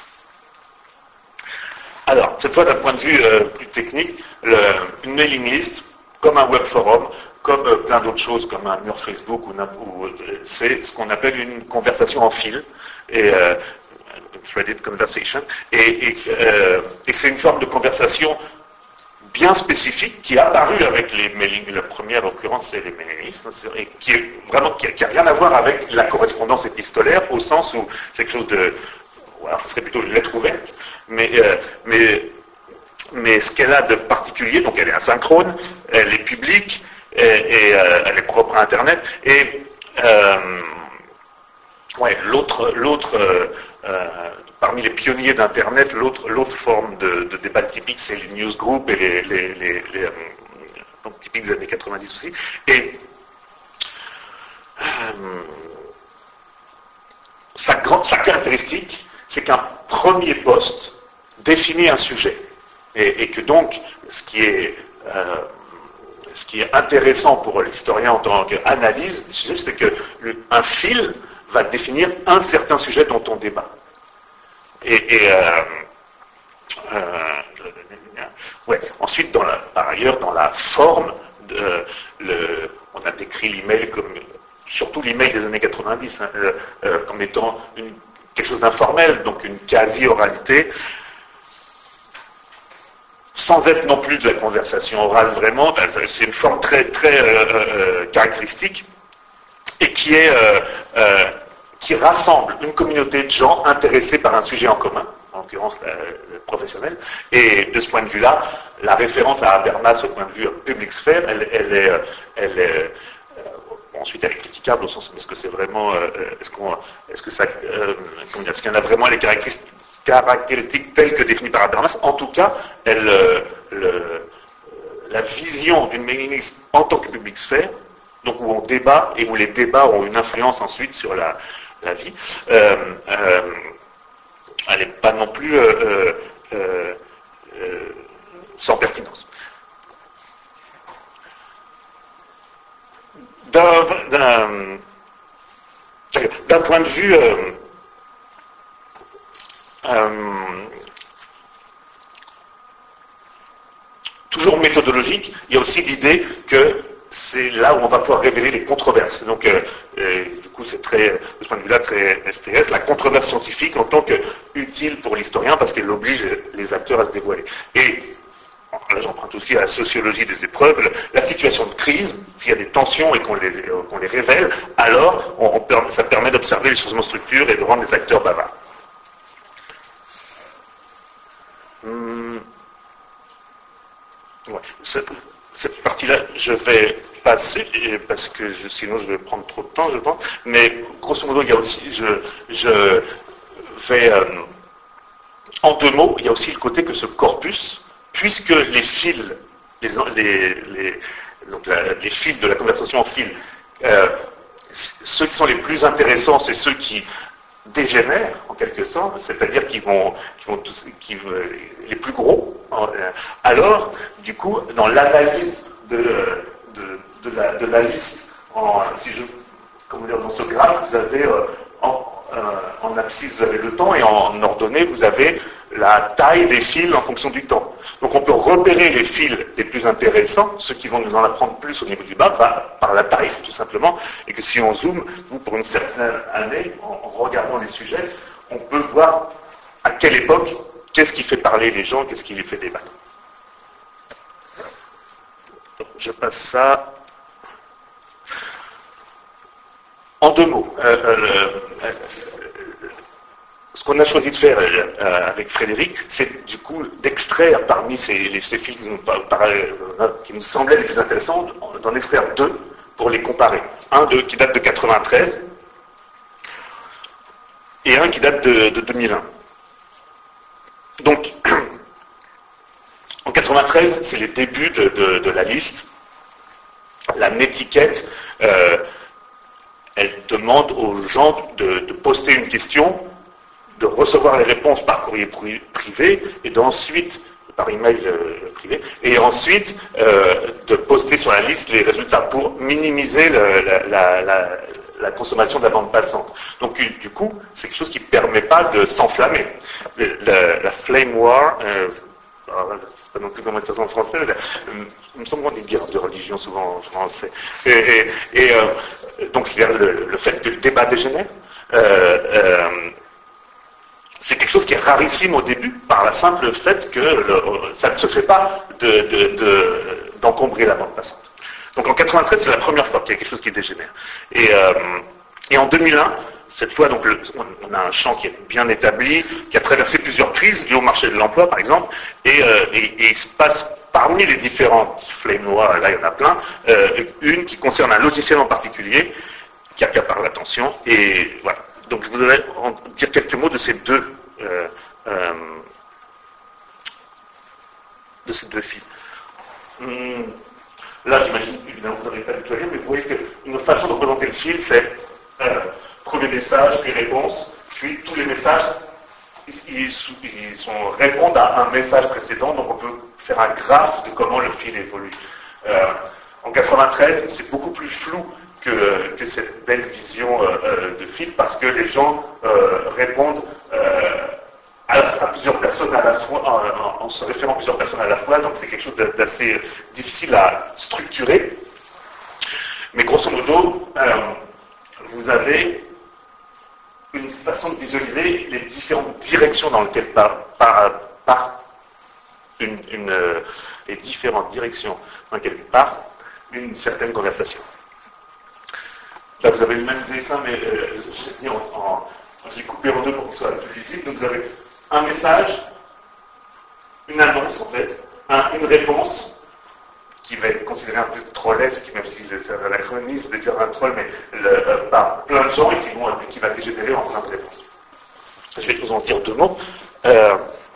Alors, cette fois d'un point de vue euh, plus technique, le, une mailing list, comme un web forum, comme euh, plein d'autres choses, comme un mur Facebook, ou, ou, euh, c'est ce qu'on appelle une conversation en fil. Et, euh, threaded conversation, et, et, euh, et c'est une forme de conversation bien spécifique qui est apparue avec les mailing, la première occurrence c'est les mailing lists, et qui est vraiment qui n'a rien à voir avec la correspondance épistolaire au sens où c'est quelque chose de, alors ça serait plutôt une lettre ouverte, mais, euh, mais, mais ce qu'elle a de particulier, donc elle est asynchrone, elle est publique, et, et euh, elle est propre à Internet, et euh, ouais, l'autre, l'autre euh, euh, parmi les pionniers d'Internet, l'autre, l'autre forme de, de débat typique, c'est les newsgroups et les, les, les, les euh, donc typiques des années quatre-vingt-dix aussi. Et euh, sa, grande, sa caractéristique, c'est qu'un premier poste définit un sujet. Et, et que donc, ce qui est... Euh, ce qui est intéressant pour l'historien en tant qu'analyse du sujet, c'est qu'un fil va définir un certain sujet dont on débat. Et, et euh, euh, ouais. Ensuite, dans la, par ailleurs, dans la forme, de, le, on a décrit l'email comme, surtout l'email des années quatre-vingt-dix, hein, euh, comme étant une, quelque chose d'informel, donc une quasi-oralité. sans être non plus de la conversation orale vraiment, c'est une forme très, très euh, euh, caractéristique, et qui, est, euh, euh, qui rassemble une communauté de gens intéressés par un sujet en commun, en l'occurrence le professionnel, et de ce point de vue-là, la référence à Habermas au point de vue public sphère, elle, elle est... Elle est euh, ensuite, elle est critiquable au sens, est-ce que c'est vraiment... Euh, est-ce, qu'on, est-ce que ça... Euh, comment dire, est-ce qu'il y en a vraiment les caractéristiques caractéristiques telles que définies par Habermas? En tout cas, elle, euh, le, la vision d'une féminisme en tant que public sphère, donc où on débat et où les débats ont une influence ensuite sur la, la vie, euh, euh, elle n'est pas non plus euh, euh, euh, sans pertinence. D'un, d'un, d'un point de vue euh, euh, toujours méthodologique, il y a aussi l'idée que c'est là où on va pouvoir révéler les controverses. Donc, euh, euh, du coup, c'est très, de ce point de vue-là, très S T S, la controverse scientifique en tant qu'utile pour l'historien parce qu'elle oblige les acteurs à se dévoiler. Et là, j'emprunte aussi à la sociologie des épreuves, la situation de crise, s'il y a des tensions et qu'on les, qu'on les révèle, alors on, on, ça permet d'observer les changements de structure et de rendre les acteurs bavards. Hum, ouais. Cette, cette partie-là, je vais passer, parce que je, sinon je vais prendre trop de temps, je pense, mais grosso modo, il y a aussi, je, je vais, euh, en deux mots, il y a aussi le côté que ce corpus, puisque les fils, les, les, les, donc la, les fils de la conversation en fil, euh, ceux qui sont les plus intéressants, c'est ceux qui dégénèrent, en quelque sorte, c'est-à-dire qui vont, qui vont tous, qui, les plus gros. Alors, du coup, dans l'analyse de, de, de, la, de la liste, en, si je, comment dire, dans ce graphe, vous avez euh, en, euh, en abscisse, vous avez le temps, et en ordonnée, vous avez la taille des fils en fonction du temps. Donc on peut repérer les fils les plus intéressants, ceux qui vont nous en apprendre plus au niveau du bas, bah, par la taille, tout simplement, et que si on zoome, nous, pour une certaine année, en, en regardant les sujets, on peut voir à quelle époque, qu'est-ce qui fait parler les gens, qu'est-ce qui les fait débattre. Donc, je passe ça en deux mots. Euh, euh, euh, Ce qu'on a choisi de faire euh, avec Frédéric, c'est du coup d'extraire parmi ces, les, ces films qui nous, par, qui nous semblaient les plus intéressants, d'en extraire deux pour les comparer. Un de, qui date de quatre-vingt-treize et un qui date de, de deux mille un. Donc, en quatre-vingt-treize, c'est les débuts de, de, de la liste. La netiquette, euh, elle demande aux gens de, de poster une question, de recevoir les réponses par courrier privé et d'ensuite, par email euh, privé, et ensuite euh, de poster sur la liste les résultats pour minimiser le, la, la, la, la consommation de la bande passante. Donc du coup, c'est quelque chose qui ne permet pas de s'enflammer. La, la flame war, euh, c'est pas non plus comment dire en français, la, il me semble qu'on dit guerre de religion souvent en français. Et, et, et euh, donc c'est-à-dire le, le fait que le débat dégénère. Euh, euh, C'est quelque chose qui est rarissime au début, par la simple fait que le, ça ne se fait pas de, de, de, d'encombrer la bande passante. Donc en quatre-vingt-treize, c'est la première fois qu'il y a quelque chose qui dégénère. Et, euh, et en deux mille un, cette fois, donc, le, on a un champ qui est bien établi, qui a traversé plusieurs crises liées au marché de l'emploi, par exemple, et, euh, et, et il se passe parmi les différentes flammes noires, là il y en a plein, euh, une qui concerne un logiciel en particulier, qui accapare l'attention, et voilà. Donc je voudrais en dire quelques mots de ces deux euh, euh, de ces deux fils. Hum, là, j'imagine, évidemment, vous n'avez pas du tout à lire, mais vous voyez qu'une façon de représenter le fil, c'est euh, premier message, puis réponse, puis tous les messages, ils, ils, ils sont, répondent à un message précédent, donc on peut faire un graphe de comment le fil évolue. Euh, en quatre-vingt-treize, c'est beaucoup plus flou Que, que cette belle vision euh, de fil, parce que les gens euh, répondent euh, à, à plusieurs personnes à la fois, en, en se référant à plusieurs personnes à la fois, donc c'est quelque chose d'assez difficile à structurer. Mais grosso modo, euh, vous avez une façon de visualiser les différentes directions dans lesquelles part, part, part une, une, euh, les différentes directions dans lesquelles part une certaine conversation. Là, vous avez le même dessin, mais euh, je l'ai en, en, je l'ai coupé en deux pour qu'il soit plus lisible. Donc, vous avez un message, une annonce, en fait, un, une réponse, qui va être considéré un peu trollesque, même si c'est un anachronisme de dire un troll, mais le, euh, par plein de gens et qui, vont, qui va dégénérer en plein de réponses. Je vais vous en dire deux mots. Euh,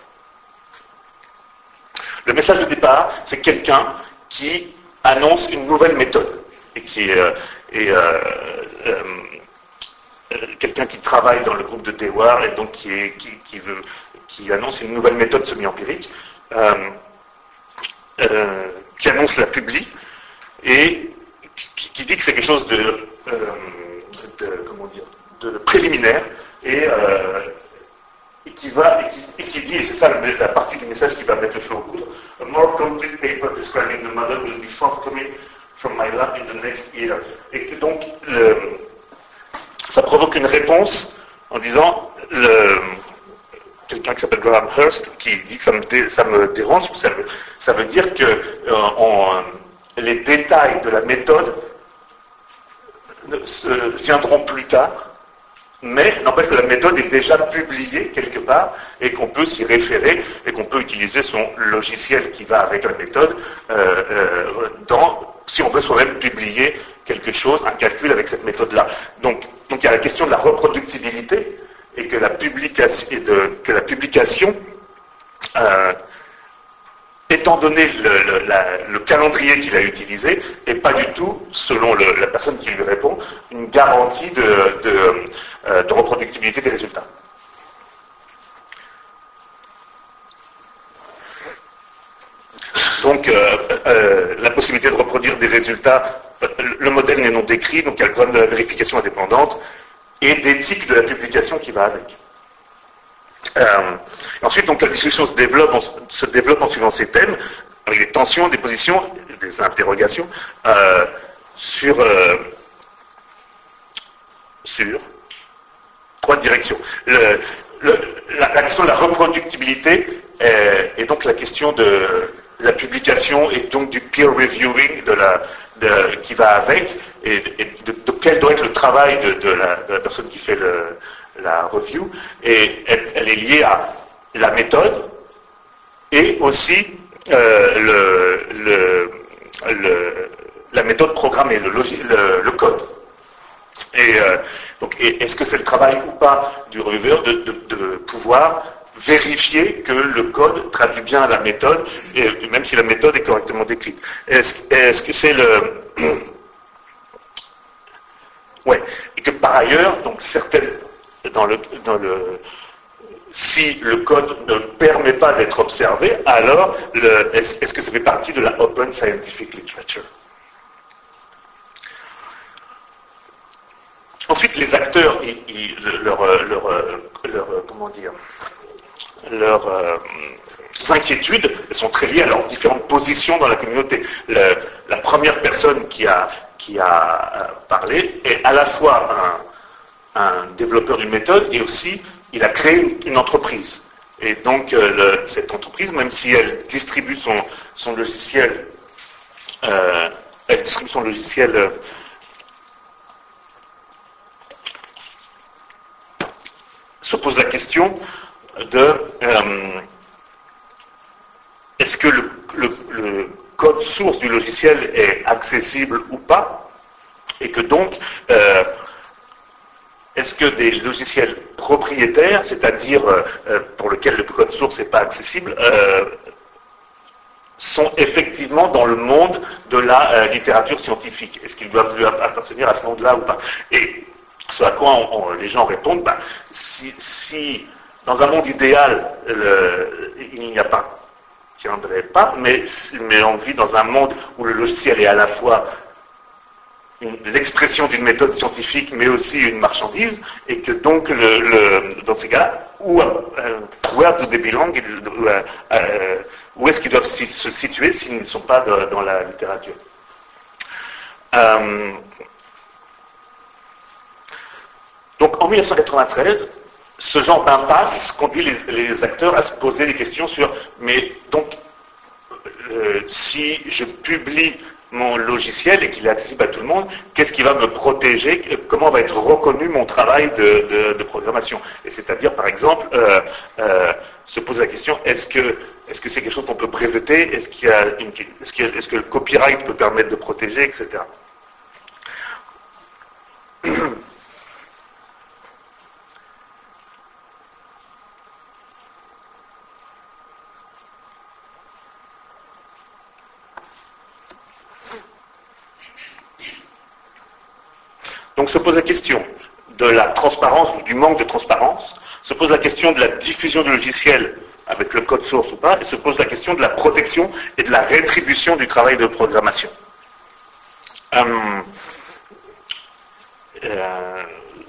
le message de départ, c'est quelqu'un qui annonce une nouvelle méthode et qui est, euh, est euh, euh, quelqu'un qui travaille dans le groupe de Dewar et donc qui, est, qui, qui, veut, qui annonce une nouvelle méthode semi-empirique. Euh, euh, qui annonce la publi et qui, qui dit que c'est quelque chose de, euh, de, comment dire, de préliminaire et, euh, et qui va et qui, et qui dit, et c'est ça la partie du message qui va mettre le feu aux poudres, a more complete paper describing the model will be forthcoming from my lab in the next year. Et que donc le, ça provoque une réponse en disant le, quelqu'un qui s'appelle Graham Hurst, qui dit que ça me, dé, ça me dérange, ça veut, ça veut dire que euh, on, les détails de la méthode ne, se, viendront plus tard, mais n'empêche que la méthode est déjà publiée quelque part et qu'on peut s'y référer et qu'on peut utiliser son logiciel qui va avec la méthode euh, euh, dans, si on veut soi-même publier quelque chose, un calcul avec cette méthode-là. Donc, donc il y a la question de la reproductibilité, et que la publication, et de, que la publication euh, étant donné le, le, la, le calendrier qu'il a utilisé, n'est pas du tout, selon le, la personne qui lui répond, une garantie de, de, euh, de reproductibilité des résultats. Donc, euh, euh, la possibilité de reproduire des résultats, le modèle n'est non décrit, donc il y a le problème de la vérification indépendante, et d'éthique de la publication qui va avec. Euh, ensuite, donc, la discussion se développe, en, se développe en suivant ces thèmes, avec des tensions, des positions, des interrogations, euh, sur, euh, sur trois directions. Le, le, la, la question de la reproductibilité est, est donc la question de la publication et donc du peer reviewing de la, de, qui va avec, et, et de, de quel doit être le travail de, de, la, de la personne qui fait le, la review, et elle, elle est liée à la méthode et aussi euh, le, le, le, la méthode programmée, le, le, le code. Et euh, donc, est-ce que c'est le travail ou pas du reviewer de, de, de pouvoir vérifier que le code traduit bien la méthode, et même si la méthode est correctement décrite. Est-ce, est-ce que c'est le... ouais. Et que par ailleurs, donc certaines... Dans le, dans le... Si le code ne permet pas d'être observé, alors le, est-ce, est-ce que ça fait partie de la Open Scientific Literature? Ensuite, les acteurs, ils, ils, leur, leur, leur, comment dire, leurs euh, inquiétudes sont très liées à leurs différentes positions dans la communauté. Le, la première personne qui a, qui a parlé est à la fois un, un développeur d'une méthode et aussi il a créé une, une entreprise. Et donc euh, le, cette entreprise, même si elle distribue son, son logiciel, euh, elle distribue son logiciel euh, se pose la question de euh, est-ce que le, le, le code source du logiciel est accessible ou pas, et que donc euh, est-ce que des logiciels propriétaires, c'est-à-dire euh, pour lesquels le code source n'est pas accessible, euh, sont effectivement dans le monde de la euh, littérature scientifique? Est-ce qu'ils doivent appartenir à ce monde-là ou pas? Et ce à quoi on, on, les gens répondent, ben, si, si dans un monde idéal, le, il n'y a pas, il n'y en aurait pas, mais, mais on vit dans un monde où le logiciel est à la fois une, l'expression d'une méthode scientifique, mais aussi une marchandise, et que donc, le, le, dans ces cas-là, où, euh, where do they belong, euh, euh, où est-ce qu'ils doivent se situer s'ils ne sont pas de, dans la littérature? euh, Donc en mille neuf cent quatre-vingt-treize, ce genre d'impasse conduit les, les acteurs à se poser des questions sur, mais donc, euh, si je publie mon logiciel et qu'il est accessible à tout le monde, qu'est-ce qui va me protéger, comment va être reconnu mon travail de, de, de programmation. Et c'est-à-dire, par exemple, euh, euh, se poser la question, est-ce que est-ce que c'est quelque chose qu'on peut breveter, est-ce qu'il y a une, est-ce, qu'il y a, est-ce que le copyright peut permettre de protéger, et cetera. Donc se pose la question de la transparence ou du manque de transparence, se pose la question de la diffusion du logiciel avec le code source ou pas, et se pose la question de la protection et de la rétribution du travail de programmation. Euh, euh,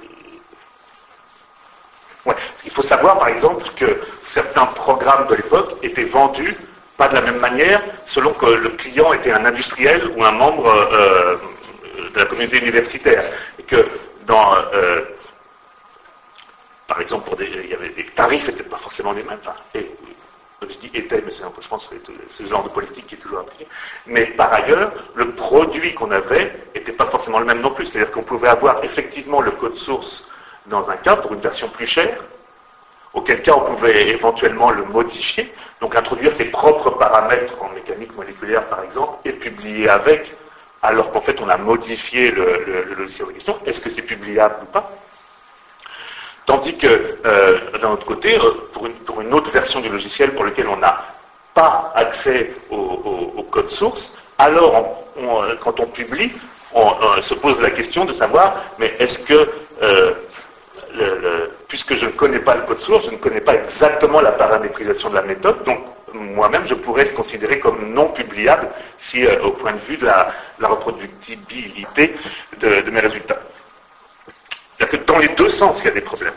ouais. Il faut savoir par exemple que certains programmes de l'époque étaient vendus pas de la même manière selon que le client était un industriel ou un membre euh, de la communauté universitaire. Et que dans, euh, par exemple, pour des, il y avait des tarifs n'étaient pas forcément les mêmes. Enfin, et, je dis était, mais c'est un peu, je pense, c'est ce genre de politique qui est toujours appliqué. Mais par ailleurs, le produit qu'on avait n'était pas forcément le même non plus. C'est-à-dire qu'on pouvait avoir effectivement le code source dans un cas pour une version plus chère, auquel cas on pouvait éventuellement le modifier, donc introduire ses propres paramètres en mécanique moléculaire par exemple, et publier avec, alors qu'en fait on a modifié le, le, le logiciel en question. Est-ce que c'est publiable ou pas? Tandis que euh, d'un autre côté, pour une, pour une autre version du logiciel pour lequel on n'a pas accès au, au, au code source, alors on, on, quand on publie, on, on se pose la question de savoir, mais est-ce que euh, Le, le, puisque je ne connais pas le code source, je ne connais pas exactement la paramétrisation de la méthode, donc moi-même je pourrais le considérer comme non publiable si, euh, au point de vue de la, la reproductibilité de, de mes résultats. C'est-à-dire que dans les deux sens, il y a des problèmes.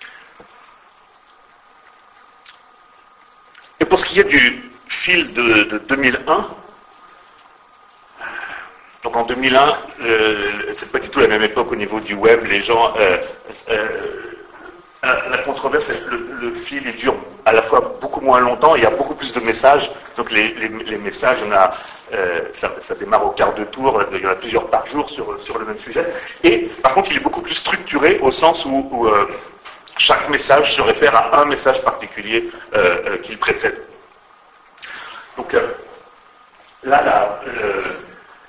Et pour ce qui est du fil de, de deux mille un, donc en deux mille un, euh, c'est pas du tout la même époque au niveau du web, les gens, euh, euh, la controverse, le, le fil il dure à la fois beaucoup moins longtemps, il y a beaucoup plus de messages, donc les, les, les messages, on a, euh, ça, ça démarre au quart de tour, il y en a plusieurs par jour sur, sur le même sujet, et par contre il est beaucoup plus structuré au sens où, où euh, chaque message se réfère à un message particulier euh, euh, qui le précède. Donc euh, là, là le,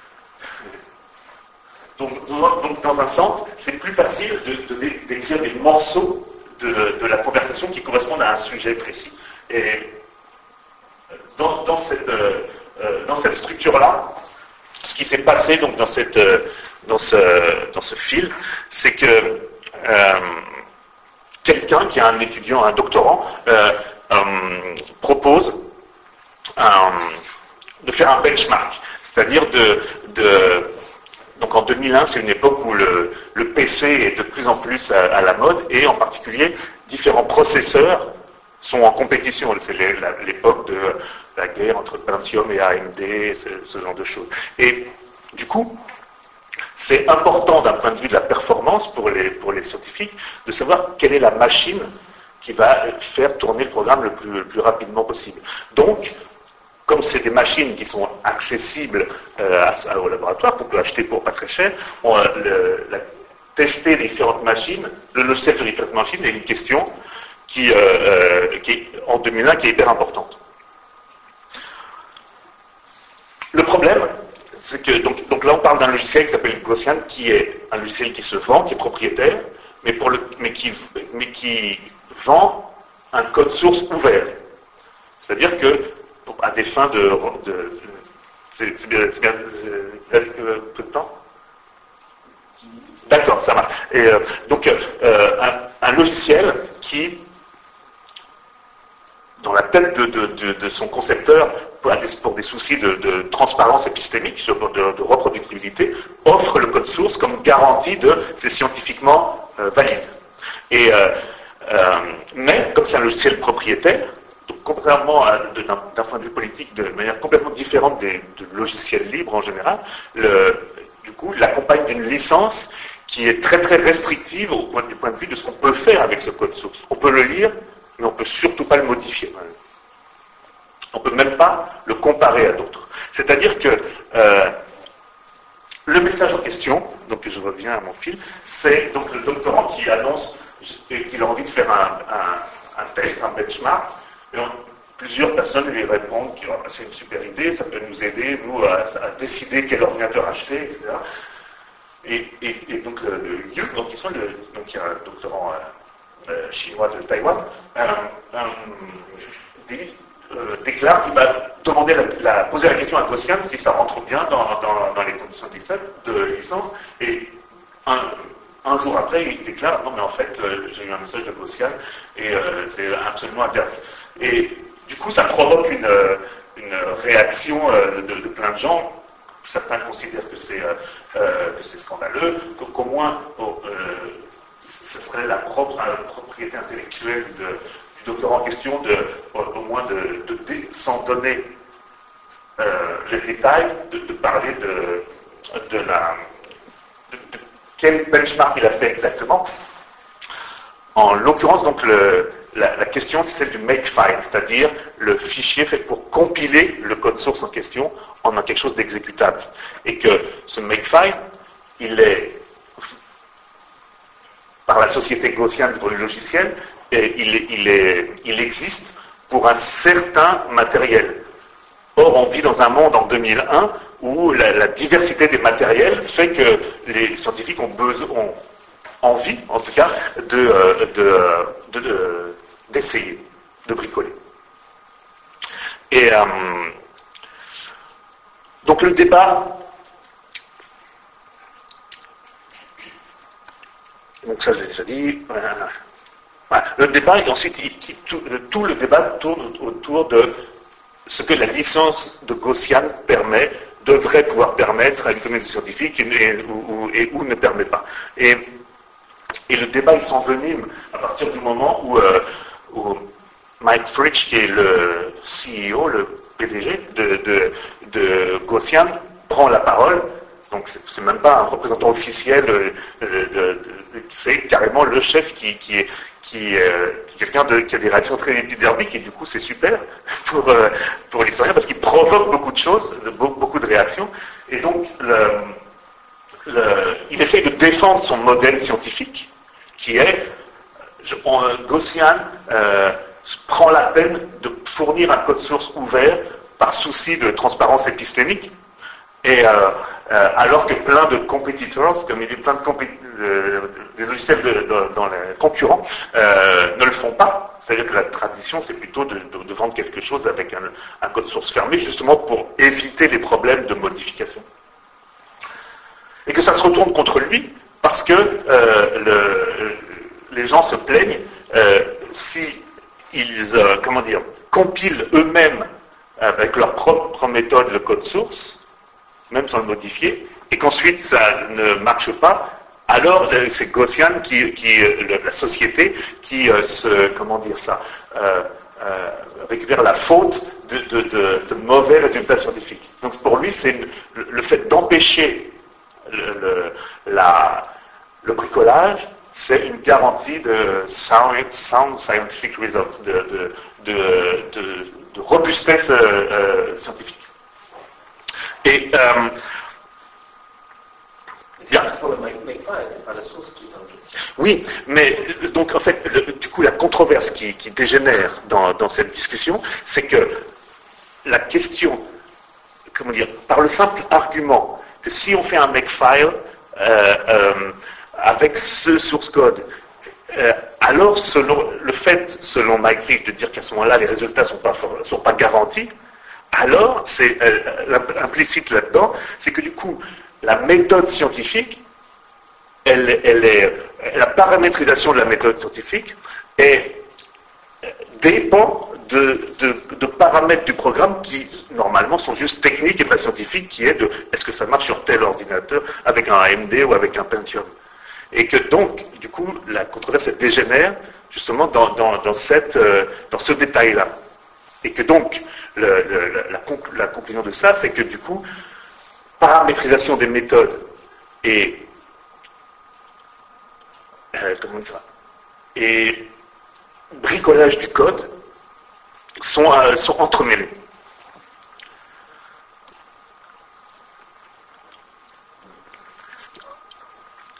Donc, donc, dans un sens, c'est plus facile de, de, d'écrire des morceaux de, de la conversation qui correspondent à un sujet précis. Et dans, dans cette, euh, dans cette structure-là, ce qui s'est passé donc, dans, cette, dans, ce, dans ce fil, c'est que euh, quelqu'un qui est un étudiant, un doctorant, euh, euh, propose un, de faire un benchmark, c'est-à-dire de... de Donc en deux mille un, c'est une époque où le, le P C est de plus en plus à, à la mode, et en particulier, différents processeurs sont en compétition. C'est l'époque de la guerre entre Pentium et A M D, ce, ce genre de choses. Et du coup, c'est important d'un point de vue de la performance pour les, pour les scientifiques de savoir quelle est la machine qui va faire tourner le programme le plus, le plus rapidement possible. Donc, comme c'est des machines qui sont accessibles euh, à, à, au laboratoire, qu'on peut acheter pour pas très cher, on, le, la, tester les différentes machines, le logiciel de différentes machines est une question qui, euh, euh, qui est, en deux mille un, qui est hyper importante. Le problème, c'est que, donc, donc là on parle d'un logiciel qui s'appelle Gaussian, qui est un logiciel qui se vend, qui est propriétaire, mais, pour le, mais, qui, mais qui vend un code source ouvert. C'est-à-dire que à des fins de... de, de c'est bien, c'est bien, il reste peu de temps? D'accord, ça marche. Et euh, donc, euh, un, un logiciel qui, dans la tête de, de, de, de son concepteur, pour des, pour des soucis de, de transparence épistémique, de, de reproductibilité, offre le code source comme garantie de c'est scientifiquement euh, valide. Et, euh, euh, mais, comme c'est un logiciel propriétaire, donc, contrairement d'un point de vue politique, de manière complètement différente des de logiciels libres en général, le, du coup, il accompagne d'une licence qui est très très restrictive au point, du point de vue de ce qu'on peut faire avec ce code source. On peut le lire, mais on ne peut surtout pas le modifier. On ne peut même pas le comparer à d'autres. C'est-à-dire que euh, le message en question, donc je reviens à mon fil, c'est donc le doctorant qui annonce qu'il a envie de faire un, un, un test, un benchmark, et on, plusieurs personnes lui répondent que oh, c'est une super idée, ça peut nous aider, nous, à, à décider quel ordinateur acheter, et cetera. Et, et, et donc le, le Yu, donc, ils sont le, donc il y a un doctorant euh, euh, chinois de Taïwan, euh, euh, dit, euh, déclare qu'il va demander la, la, poser la question à Gaussian si ça rentre bien dans, dans, dans les conditions de, de licence. Et un, un jour après, il déclare non mais en fait euh, j'ai eu un message de Gaussian et euh, c'est absolument interdit. Et du coup, ça provoque une, une réaction euh, de, de plein de gens. Certains considèrent que c'est euh, scandaleux, qu'au moins oh, euh, ce serait la propre la propriété intellectuelle de, du doctorant en question de, au, au moins de, de, de sans donner euh, les détails, de, de parler de, de la de, de quel benchmark il a fait exactement. En l'occurrence, donc le, la, la question c'est celle du makefile, c'est-à-dire le fichier fait pour compiler le code source en question en quelque chose d'exécutable. Et que ce makefile, il est, par la société Gaussian pour le logiciel, et il, est, il, est, il existe pour un certain matériel. Or, on vit dans un monde en deux mille un où la, la diversité des matériels fait que les scientifiques ont besoin, ont envie, en tout cas, de, de, de, de, d'essayer de bricoler. Et euh, donc le débat, donc ça je l'ai déjà dit, euh, voilà. Le débat, et ensuite il, il, tout, tout le débat tourne autour de ce que la licence de Gaussian permet, devrait pouvoir permettre à une communauté scientifique et, ou, et ou ne permet pas. Et, et le débat il s'envenime à partir du moment où, euh, où Mike Fritsch, qui est le C E O, le P D G de, de, de Gaussian, prend la parole. Donc c'est même pas un représentant officiel, de, de, de, c'est carrément le chef qui, qui est qui, euh, quelqu'un qui a des réactions très épidermiques et du coup c'est super pour, euh, pour l'historien parce qu'il provoque beaucoup de choses, de, beaucoup de réactions. Et donc le, le, il essaye de défendre son modèle scientifique qui est je, on, Gaussian euh, prend la peine de fournir un code source ouvert par souci de transparence épistémique. Et euh, euh, alors que plein de competitors, comme il dit plein de compé- euh, des logiciels de, de, dans les concurrents, euh, ne le font pas. C'est-à-dire que la tradition, c'est plutôt de, de, de vendre quelque chose avec un, un code source fermé, justement pour éviter les problèmes de modification. Et que ça se retourne contre lui, parce que euh, le, les gens se plaignent euh, si ils, euh, comment dire, compilent eux-mêmes avec leur propre méthode le code source, même sans le modifier, et qu'ensuite ça ne marche pas, alors c'est Gaussian qui, qui le, la société, qui euh, se, comment dire ça, euh, euh, récupère la faute de, de, de, de mauvais résultats scientifiques. Donc pour lui, c'est le, le fait d'empêcher le, le, la, le bricolage, c'est une garantie de sound, sound scientific results, de, de, de, de, de robustesse euh, scientifique. Et euh, c'est pas le makefile, c'est pas la source qui est en question. Oui, mais donc en fait, le, du coup, la controverse qui, qui dégénère dans, dans cette discussion, c'est que la question, comment dire, par le simple argument que si on fait un makefile euh, euh, avec ce source code, euh, alors selon le fait, selon Mike Fritsch, de dire qu'à ce moment-là les résultats ne sont pas, sont pas garantis, alors c'est euh, implicite là-dedans, c'est que du coup la méthode scientifique, elle, elle est, la paramétrisation de la méthode scientifique est, dépend de, de, de paramètres du programme qui normalement sont juste techniques et pas scientifiques, qui est de est-ce que ça marche sur tel ordinateur avec un A M D ou avec un Pentium. Et que donc, du coup, la controverse elle dégénère justement dans, dans, dans, cette, euh, dans ce détail-là. Et que donc, le, le, la, la, la conclusion de ça, c'est que du coup, paramétrisation des méthodes et euh, comment dire ça, et bricolage du code sont, euh, sont entremêlés.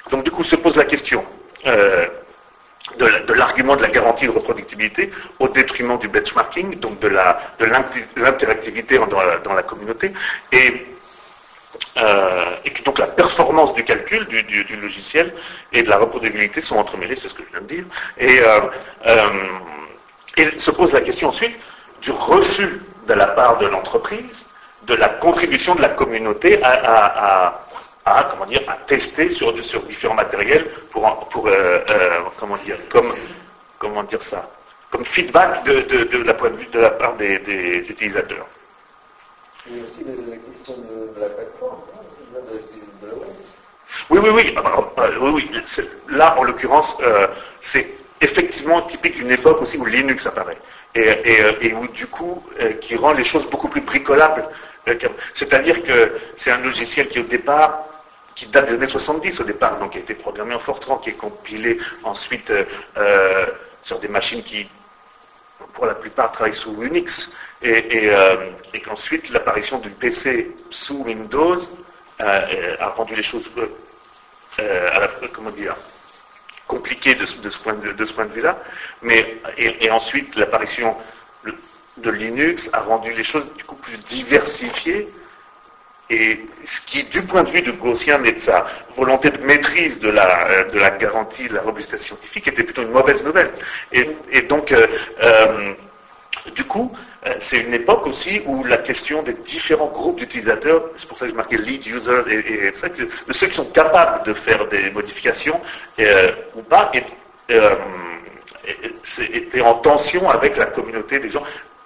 Donc du coup se pose la question euh, de l'argument de, de la garantie de reproductibilité au détriment du benchmarking, donc de l'interactivité dans la, dans la communauté, et, euh, et que donc la performance du calcul du, du, du logiciel et de la reproductibilité sont entremêlées, c'est ce que je viens de dire. Et, euh, euh, et se pose la question ensuite du refus de la part de l'entreprise de la contribution de la communauté à, à, à à, comment dire, à tester sur, sur différents matériels pour, pour euh, euh, comment dire, comme, comment dire ça, comme feedback de, de, de, la, point de, vue de la part des, des utilisateurs. Il y a aussi la question de, de la plateforme, hein, de, de, de l'O S. Oui, oui, oui. Alors, oui, oui. Là, en l'occurrence, euh, c'est effectivement typique d'une époque aussi où Linux apparaît. Et, et, et où, du coup, euh, qui rend les choses beaucoup plus bricolables. C'est-à-dire que c'est un logiciel qui, au départ, qui date des années soixante-dix au départ, donc qui a été programmé en Fortran, qui est compilé ensuite euh, sur des machines qui, pour la plupart, travaillent sous Unix, et, et, euh, et qu'ensuite l'apparition du P C sous Windows euh, a rendu les choses euh, à la, comment dire, compliquées de, de, ce point de, de ce point de vue-là, mais et, et ensuite l'apparition de Linux a rendu les choses du coup plus diversifiées. Et ce qui, du point de vue de Gaussien et de sa volonté de maîtrise de la, de la garantie de la robustesse scientifique, était plutôt une mauvaise nouvelle. Et, et donc, euh, euh, du coup, euh, c'est une époque aussi où la question des différents groupes d'utilisateurs, c'est pour ça que j'ai marqué lead user, et, et ça, que, de ceux qui sont capables de faire des modifications euh, ou pas, et, euh, était en tension avec la communauté des gens.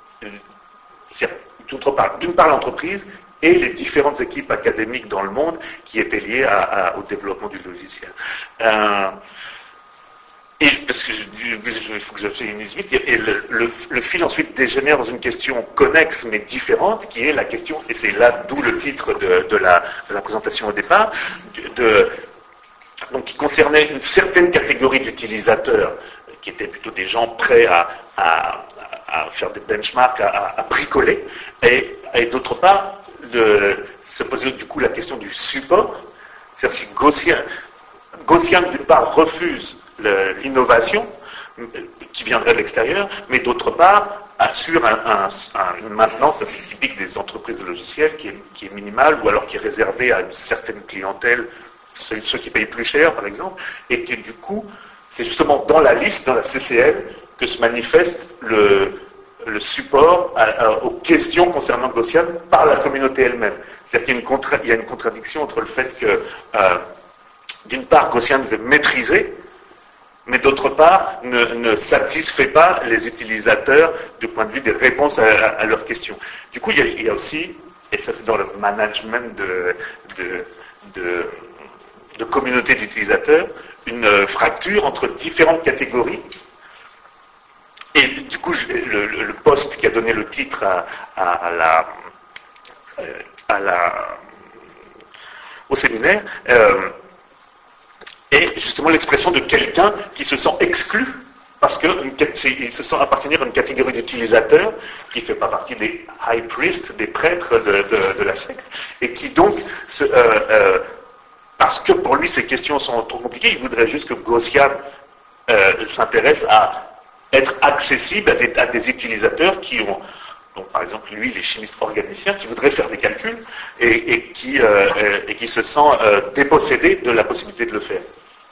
D'une part, l'entreprise, et les différentes équipes académiques dans le monde qui étaient liées à, à, au développement du logiciel. Euh, et parce que il faut que je finisse vite, et le, le, le fil ensuite dégénère dans une question connexe mais différente, qui est la question, et c'est là d'où le titre de, de, la, de la présentation au départ, de, de, donc qui concernait une certaine catégorie d'utilisateurs, qui étaient plutôt des gens prêts à, à, à faire des benchmarks, à, à bricoler, et, et d'autre part, de se poser du coup la question du support, c'est-à-dire si Gaussien, Gaussien d'une part refuse l'innovation qui viendrait de l'extérieur, mais d'autre part assure un, un, un, une maintenance assez typique des entreprises de logiciels qui est, qui est minimale ou alors qui est réservée à une certaine clientèle, ceux, ceux qui payent plus cher par exemple, et que du coup c'est justement dans la liste, dans la C C L, que se manifeste le le support à, à, aux questions concernant Gaussian par la communauté elle-même. C'est-à-dire qu'il y a une, contra il y a une contradiction entre le fait que, euh, d'une part, Gaussian veut maîtriser, mais d'autre part, ne, ne satisfait pas les utilisateurs du point de vue des réponses à, à, à leurs questions. Du coup, il y a, il y a aussi, et ça c'est dans le management de, de, de, de communauté d'utilisateurs, une fracture entre différentes catégories. Et du coup, le, le, le poste qui a donné le titre à, à, à la, à la, au séminaire euh, est justement l'expression de quelqu'un qui se sent exclu parce qu'il se sent appartenir à une catégorie d'utilisateurs qui ne fait pas partie des high priests, des prêtres de, de, de la secte, et qui donc, se, euh, euh, parce que pour lui ces questions sont trop compliquées, il voudrait juste que Gaussian euh, s'intéresse à être accessible à des, à des utilisateurs qui ont, donc par exemple lui, les chimistes organiciens, qui voudraient faire des calculs et, et, qui, euh, et qui se sent euh, dépossédés de la possibilité de le faire.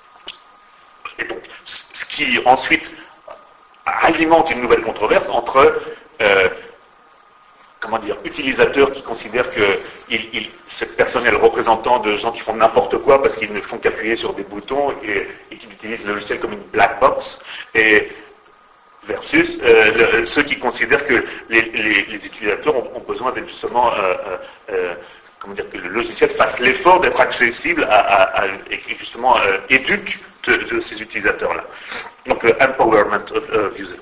Et donc, ce qui ensuite alimente une nouvelle controverse entre euh, comment dire, utilisateurs qui considèrent que il, il, cette personne est le représentant de gens qui font n'importe quoi parce qu'ils ne font qu'appuyer sur des boutons et, et qui utilisent le logiciel comme une black box, et versus euh, le, ceux qui considèrent que les, les, les utilisateurs ont, ont besoin d'être justement, euh, euh, comment dire, que le logiciel fasse l'effort d'être accessible à, à, à, et justement euh, éduque de, de ces utilisateurs-là. Donc le empowerment of, of user.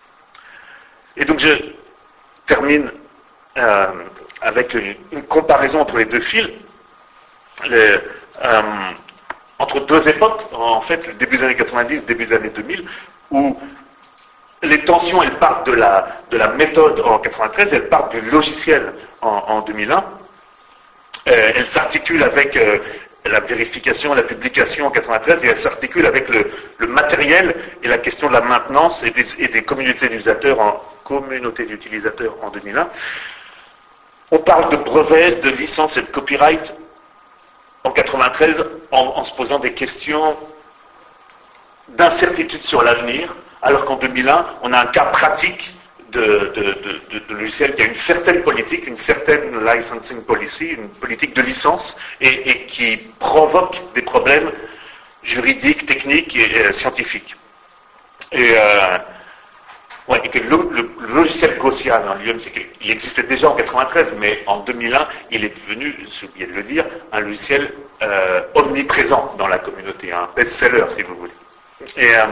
Et donc je termine euh, avec une, une comparaison entre les deux fils, les, euh, entre deux époques, en fait, le début des années quatre-vingt-dix, début des années deux mille, où les tensions, elles partent de la, de la méthode en quatre-vingt-treize, elles partent du logiciel en, en deux mille un. Euh, elles s'articulent avec euh, la vérification, la publication en quatre-vingt-treize, et elle s'articule avec le, le matériel et la question de la maintenance et des, et des communautés d'utilisateurs en communauté d'utilisateurs en deux mille un. On parle de brevets, de licences et de copyright en quatre-vingt-treize en, en se posant des questions d'incertitude sur l'avenir, alors qu'en deux mille un, on a un cas pratique de, de, de, de, de logiciel qui a une certaine politique, une certaine licensing policy, une politique de licence, et, et qui provoque des problèmes juridiques, techniques et, et scientifiques. Et, euh, ouais, et que le, le, le logiciel Gaussian en lui-même, c'est qu'il existait déjà en quatre-vingt-treize, mais en deux mille un, il est devenu, j'ai oublié de le dire, un logiciel euh, omniprésent dans la communauté, un best-seller si vous voulez. Et euh,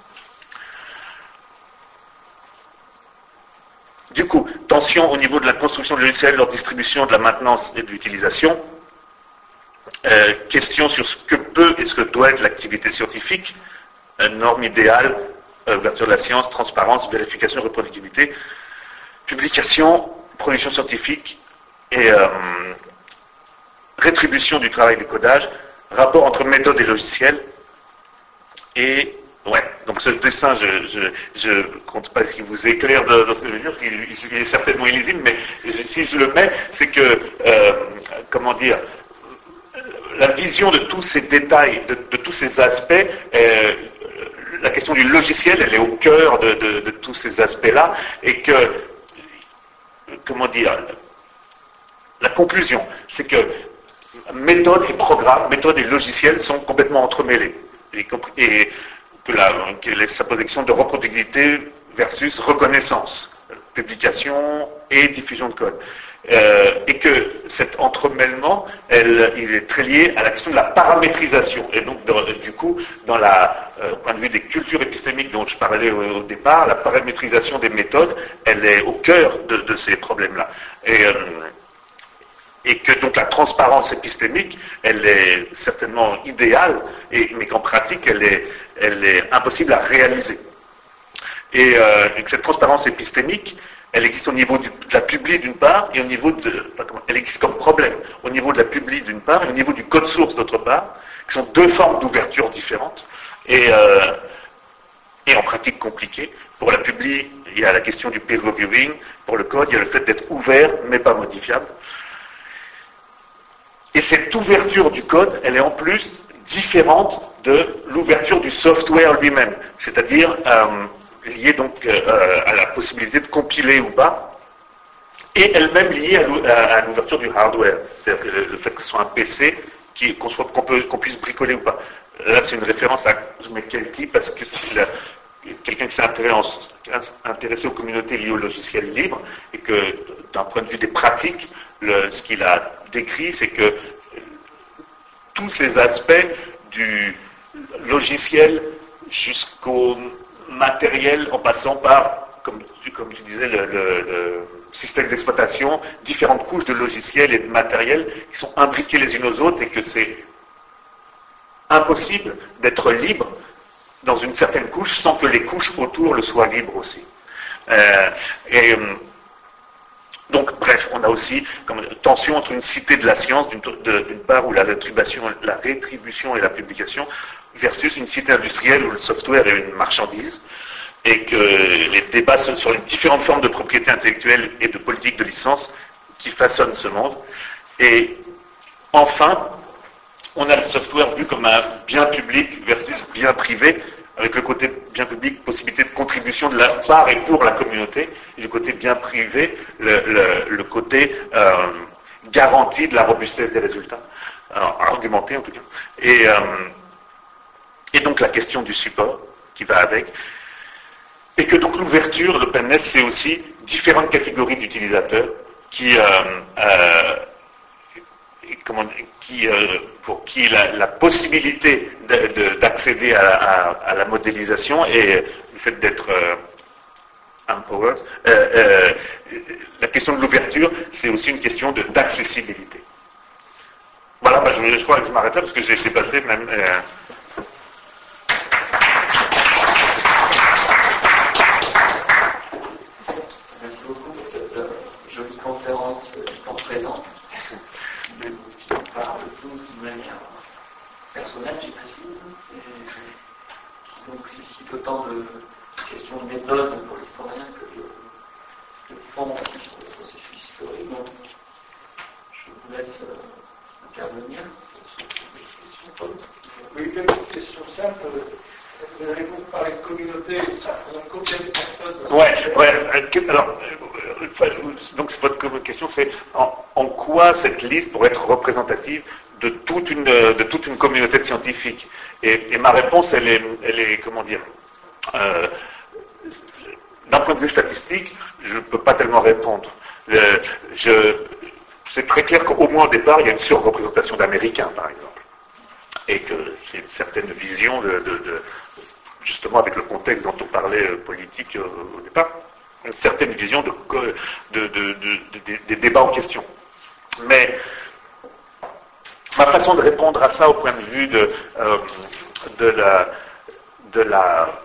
du coup, tension au niveau de la construction de logiciels, leur distribution, de la maintenance et de l'utilisation. Euh, question sur ce que peut et ce que doit être l'activité scientifique, euh, norme idéale, euh, ouverture de la science, transparence, vérification, reproductibilité, publication, production scientifique et euh, rétribution du travail du codage, rapport entre méthode et logiciel. Et ouais, donc ce dessin, je ne compte pas qu'il vous éclaire de, de ce que je veux dire, il, il est certainement illisible, mais si je le mets, c'est que, euh, comment dire, la vision de tous ces détails, de, de tous ces aspects, euh, la question du logiciel, elle est au cœur de, de, de tous ces aspects-là, et que, comment dire, la conclusion, c'est que méthode et programme, méthode et logiciel sont complètement entremêlés. Et, et que, la, que sa position de reproductibilité versus reconnaissance, publication et diffusion de code. Euh, et que cet entremêlement, elle, il est très lié à la question de la paramétrisation. Et donc, dans, du coup, dans la, euh, au point de vue des cultures épistémiques dont je parlais au, au départ, la paramétrisation des méthodes, elle est au cœur de, de ces problèmes-là. Et, euh, et que donc la transparence épistémique, elle est certainement idéale, et, mais qu'en pratique, elle est, elle est impossible à réaliser. Et, euh, et que cette transparence épistémique, elle existe au niveau du, de la publi d'une part, et au niveau de... Enfin, comment, elle existe comme problème au niveau de la publi d'une part, et au niveau du code source d'autre part, qui sont deux formes d'ouverture différentes, et, euh, et en pratique compliquées. Pour la publi, il y a la question du peer reviewing, pour le code, il y a le fait d'être ouvert, mais pas modifiable. Et cette ouverture du code, elle est en plus différente de l'ouverture du software lui-même, c'est-à-dire euh, liée donc euh, à la possibilité de compiler ou pas, et elle-même liée à l'ouverture du hardware, c'est-à-dire le fait que ce soit un P C qui, qu'on, soit, qu'on, peut, qu'on puisse bricoler ou pas. Là, c'est une référence à Kelty parce que c'est la, quelqu'un qui s'est intéressé aux communautés liées au logiciel libre, et que d'un point de vue des pratiques, le, ce qu'il a décrit, c'est que tous ces aspects du logiciel jusqu'au matériel, en passant par, comme, comme tu disais, le, le, le système d'exploitation, différentes couches de logiciels et de matériel qui sont imbriquées les unes aux autres, et que c'est impossible d'être libre dans une certaine couche sans que les couches autour le soient libres aussi. Euh, et donc, bref, on a aussi comme tension entre une cité de la science, d'une, de, d'une part, où la rétribution, la rétribution et la publication, versus une cité industrielle où le software est une marchandise, et que les débats sur les différentes formes de propriété intellectuelle et de politique de licence qui façonnent ce monde. Et enfin, on a le software vu comme un bien public versus bien privé, avec le côté bien public, possibilité de contribution de la part et pour la communauté, et du côté bien privé, le, le, le côté euh, garantie de la robustesse des résultats, alors, argumenté en tout cas. Et, euh, et donc la question du support qui va avec, et que donc l'ouverture, l'openness, c'est aussi différentes catégories d'utilisateurs qui... Euh, euh, Comment, qui, euh, pour qui la, la possibilité de, de, d'accéder à, à, à la modélisation et le fait d'être euh, empowered, euh, euh, la question de l'ouverture, c'est aussi une question de, d'accessibilité. Voilà, bah, je, je crois que je m'arrête là parce que j'ai dépassé même... Euh, Merci beaucoup pour cette euh, jolie conférence du temps présent. On parle tous de manière personnel, j'imagine. Et donc suscite autant de questions de méthode pour l'historien que de, de fond sur le processus historique. Donc, je vous laisse euh, intervenir sur cette question. Oui, quelques questions simples. Vous avez beaucoup parlé de communauté, ça représente combien de personnes? Ouais, ouais. Alors, donc votre question, c'est en, en quoi cette liste pourrait être représentative de toute une, de toute une communauté de scientifiques? Et, et ma réponse, elle est, elle est comment dire, euh, d'un point de vue statistique, je ne peux pas tellement répondre. Le, je, c'est très clair qu'au moins au départ, il y a une surreprésentation d'Américains, par exemple. Et que c'est une certaine vision de, de, de justement avec le contexte dont on parlait euh, politique euh, au départ, une certaine vision de, de, de, de, de, des débats en question. Mais ma façon de répondre à ça au point de vue de, euh, de, la, de la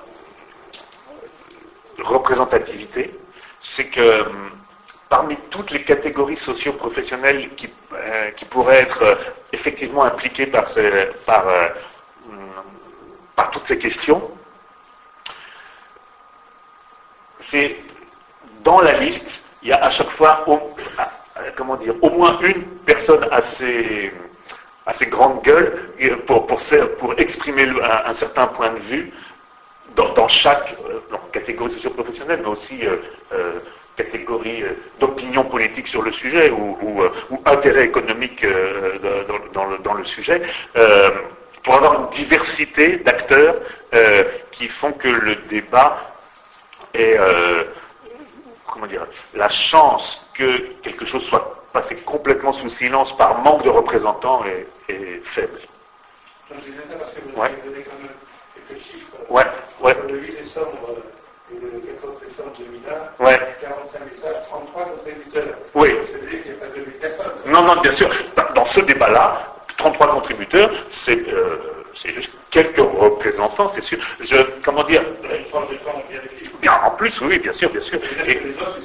représentativité, c'est que euh, parmi toutes les catégories socio-professionnelles qui, euh, qui pourraient être euh, effectivement impliquées par, ces, par, euh, par toutes ces questions, c'est dans la liste, il y a à chaque fois au, comment dire, au moins une personne assez, assez grande gueule pour, pour, pour exprimer un, un certain point de vue dans, dans chaque dans catégorie socio-professionnelle, mais aussi euh, euh, catégorie d'opinion politique sur le sujet ou, ou, ou intérêt économique euh, dans, dans, le, dans le sujet, euh, pour avoir une diversité d'acteurs euh, qui font que le débat est, euh, comment dire, la chance que quelque chose soit passé complètement sous silence par manque de représentants est, est faible. Je disais ça parce que vous ouais. avez donné quand même quelques chiffres. Ouais, ouais. Le huit décembre et le quatorze décembre deux mille un, ouais. quarante-cinq messages, trente-trois contributeurs. Oui. Ça veut dire qu'il n'y a pas deux mille personnes. Non, non, bien sûr. Dans ce débat-là, trente-trois contributeurs, c'est euh, juste quelques représentants, c'est sûr. Je, comment dire Bien, en plus, oui, bien sûr, bien sûr. Et,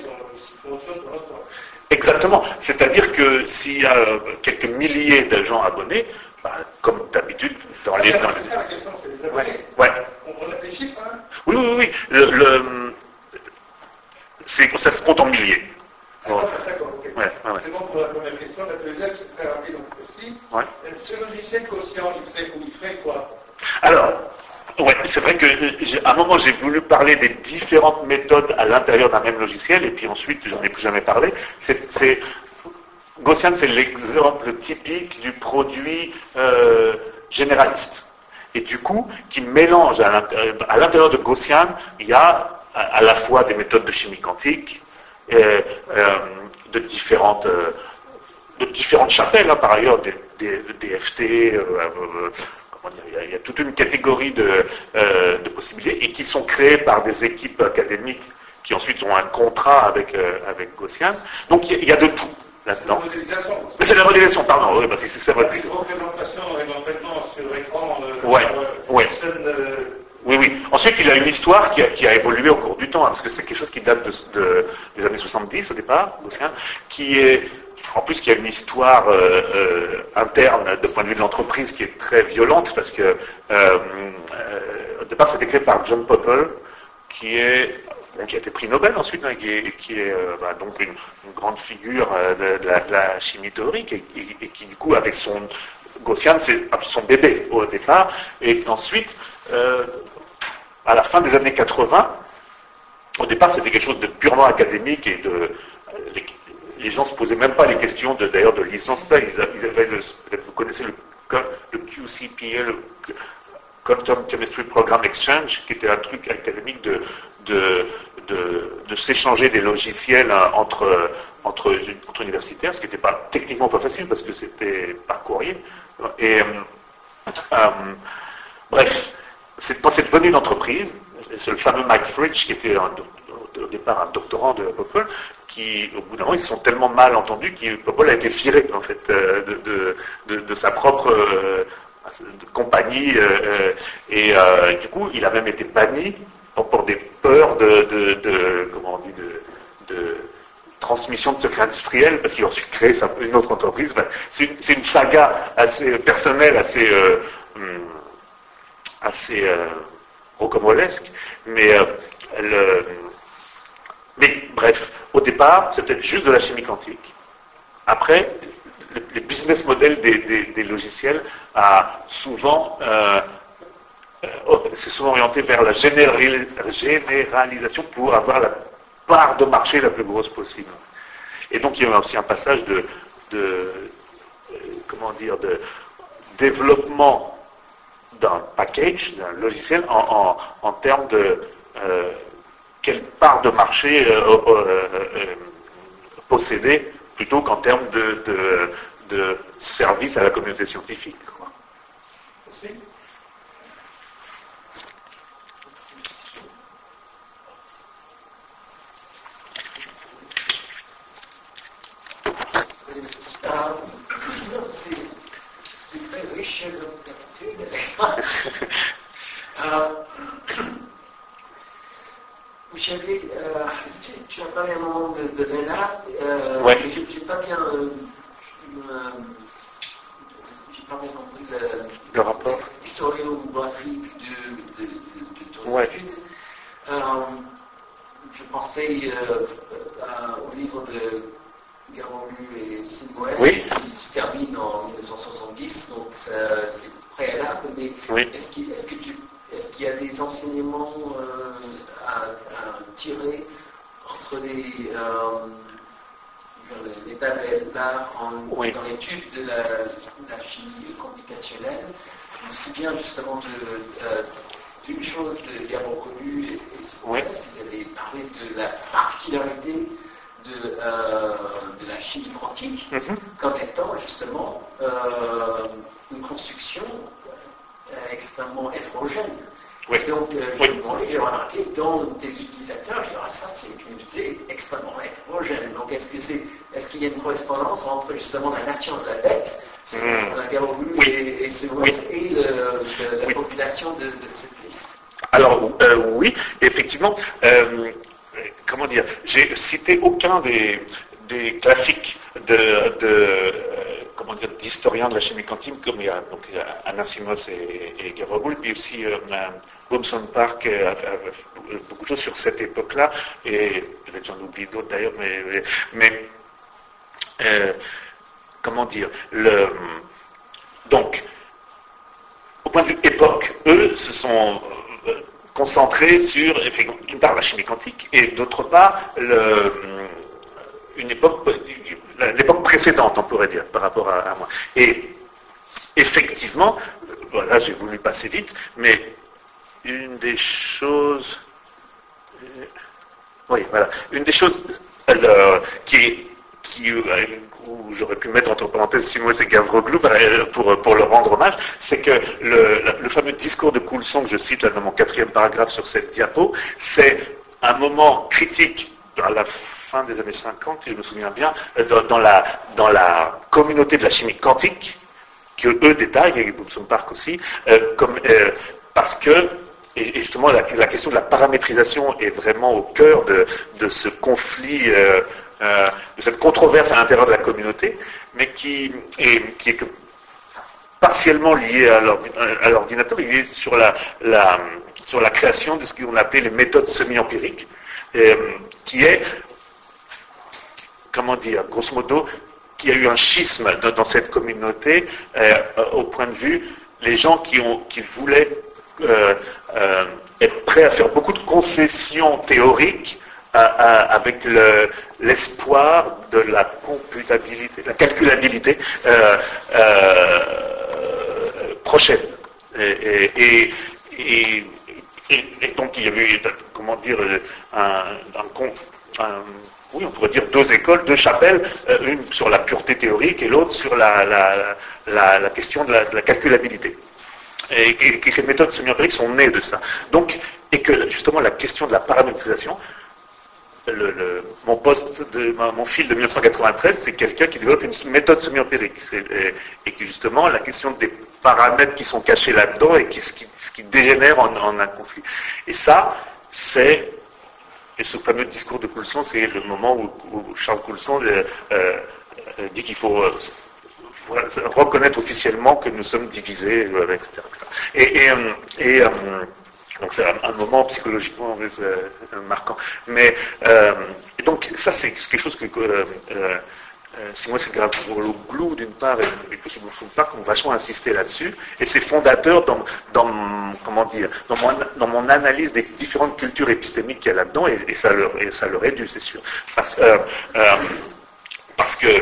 exactement. C'est-à-dire que s'il y a quelques milliers de gens abonnés, bah, comme d'habitude, dans les... C'est ça la question, c'est les abonnés. Ouais. On a des chiffres, hein? Oui, oui, oui. Le, le, ça se compte en milliers. D'accord, d'accord, ok. Ouais, ouais, ouais. C'est bon pour la première question. La deuxième, c'est très rapide, donc précis. Ouais. Ce logiciel quotient, il fait, il ferait quoi? Alors, ouais, c'est vrai que à un moment j'ai voulu parler des différentes méthodes à l'intérieur d'un même logiciel, et puis ensuite j'en ai plus jamais parlé. C'est, c'est, Gaussian, c'est l'exemple typique du produit euh, généraliste. Et du coup, qui mélange à l'intérieur, à l'intérieur de Gaussian, il y a à, à la fois des méthodes de chimie quantique, et, euh, de différentes euh, de différentes chapelles, hein, par ailleurs, des, des, des F T, euh, euh, comment dire, il, y a, il y a toute une catégorie de, euh, de possibilités et qui sont créées par des équipes académiques qui ensuite ont un contrat avec, euh, avec Gaussian. Donc il y, a, il y a de tout là-dedans. C'est la modélisation. Mais c'est la modélisation, pardon, oui, parce que c'est ça votre Une représentation éventuellement sur écran. Euh, ouais, euh, ouais. Personne, euh, Oui, oui. Ensuite, il a une histoire qui a, qui a évolué au cours du temps, hein, parce que c'est quelque chose qui date de, de, des années soixante-dix au départ, Gaussian, qui est, en plus, qui a une histoire euh, euh, interne, de point de vue de l'entreprise, qui est très violente, parce que euh, euh, au départ, c'était créé par John Popple, qui est bon, qui a été prix Nobel ensuite, hein, qui est, qui est euh, bah, donc une, une grande figure euh, de, de, la, de la chimie théorique, et, et, et qui du coup, avec son Gaussian, c'est son bébé au départ, et ensuite, euh, à la fin des années quatre-vingts, au départ c'était quelque chose de purement académique et de les, les gens ne se posaient même pas les questions de, d'ailleurs de licence. Ils, ils avaient le, vous connaissez le, le Q C P A, le Quantum Chemistry Program Exchange, qui était un truc académique de, de, de, de s'échanger des logiciels entre, entre, entre universitaires, ce qui n'était pas techniquement pas facile parce que c'était par courrier. Et euh, euh, bref. C'est, c'est devenu une entreprise, c'est le fameux Mike Fridge qui était un, au départ un doctorant de Popple, qui au bout d'un moment ils se sont tellement mal entendus que Popple a été viré en fait de, de, de, de sa propre euh, de compagnie euh, et euh, du coup il a même été banni pour, pour des peurs de, de, de comment on dit de, de transmission de secrets industriels parce qu'il a ensuite créé une autre entreprise. C'est une, c'est une saga assez personnelle, assez euh, hum, assez euh, rocambolesque, mais, euh, le, mais bref, au départ, c'était juste de la chimie quantique. Après, les business models des, des, des logiciels a souvent, euh, euh, c'est souvent orienté vers la général, généralisation pour avoir la part de marché la plus grosse possible. Et donc il y a aussi un passage de, de euh, comment dire, de développement d'un package, d'un logiciel en, en, en termes de euh, quelle part de marché euh, euh, euh, posséder plutôt qu'en termes de, de, de service à la communauté scientifique. Quoi. Merci. C'est très riche comme d'habitude. euh, Vous savez, euh, tu, tu as parlé à un moment de, de Lénard, euh, ouais. mais je n'ai pas bien, euh, euh, j'ai pas bien compris le, le rapport historiographique de, de, de, de ton ouais. étude. Euh, je pensais euh, à, au livre de Garolu et Simoët, oui. qui se termine en mille neuf cent soixante-dix, donc ça, c'est préalable, mais oui. est-ce qu'il, est-ce que tu Est-ce qu'il y a des enseignements euh, à, à tirer entre les, euh, l'état de l'art en, oui. dans l'étude de la, de la chimie computationnelle? Je me souviens justement de, euh, d'une chose de Garolu et, et Simoët, oui. ils avaient parlé de la particularité de, euh, de la chimie quantique mm-hmm. comme étant justement euh, une construction extrêmement hétérogène. Oui. Et donc, euh, oui. j'ai remarqué que dans tes utilisateurs, je dis, ah, ça c'est une communauté extrêmement hétérogène. Donc, est-ce, que c'est, est-ce qu'il y a une correspondance entre justement la nature de la bête, ce qu'on a Garolu oui. et, et, ce, oui. et le, le, la oui. population de, de cette liste? Alors, euh, oui, effectivement, euh, comment dire, j'ai cité aucun des, des classiques de, de euh, comment dire, d'historiens de la chimie quantique, comme il y a, donc, il y a Anaximos et, et Garolu, puis aussi euh, Thomson Park a, a fait beaucoup de choses sur cette époque-là, et peut-être j'en oublie d'autres d'ailleurs, mais, mais euh, comment dire, le, donc, au point de vue époque, eux se sont euh, concentrés sur, d'une part, la chimie quantique, et d'autre part, le, une époque, l'époque précédente, on pourrait dire, par rapport à, à moi. Et effectivement, voilà, j'ai voulu passer vite, mais une des choses, oui, voilà, une des choses euh, qui, qui où j'aurais pu mettre entre parenthèses Simoët et Garolu pour, pour leur rendre hommage, c'est que le, le fameux discours de Coulson que je cite là, dans mon quatrième paragraphe sur cette diapo, c'est un moment critique à la fin des années cinquante, si je me souviens bien, dans, dans, la, dans la communauté de la chimie quantique, que eux détaillent, et Thomson Park aussi, euh, comme, euh, parce que, et, et justement, la, la question de la paramétrisation est vraiment au cœur de, de ce conflit, euh, euh, de cette controverse à l'intérieur de la communauté, mais qui est, qui est que partiellement liée à l'ordinateur, il est sur la, la, sur la création de ce qu'on appelait les méthodes semi-empiriques, euh, qui est, comment dire, grosso modo, qu'il y a eu un schisme dans, dans cette communauté euh, au point de vue, les gens qui, ont, qui voulaient euh, euh, être prêts à faire beaucoup de concessions théoriques à, à, avec le, l'espoir de la computabilité, de la calculabilité euh, euh, prochaine. Et, et, et, et, et donc il y avait, comment dire, un, un, un oui, on pourrait dire deux écoles, deux chapelles, euh, une sur la pureté théorique et l'autre sur la, la, la, la question de la, de la calculabilité. Et, et, et les méthodes semi-empiriques sont nées de ça. Donc, et que justement la question de la paramétrisation, le, le, mon poste, de, mon fil de mille neuf cent quatre-vingt-treize, c'est quelqu'un qui développe une méthode semi-empirique. Et, et que justement la question des paramètres qui sont cachés là-dedans et qui, ce, qui, ce qui dégénère en, en un conflit. Et ça, c'est... Et ce fameux discours de Coulson, c'est le moment où, où Charles Coulson euh, euh, dit qu'il faut, euh, voilà, reconnaître officiellement que nous sommes divisés, et cetera. Et, et, et, et donc c'est un, un moment psychologiquement euh, marquant. Mais euh, et donc ça c'est quelque chose que euh, euh, Simon Segafredoglou d'une part et possiblement d'une part ont vachement insisté là-dessus, et c'est fondateur dans, dans comment dire dans mon, dans mon analyse des différentes cultures épistémiques qu'il y a là-dedans, et, et ça leur et ça leur est dû, c'est sûr, parce, euh, euh, parce que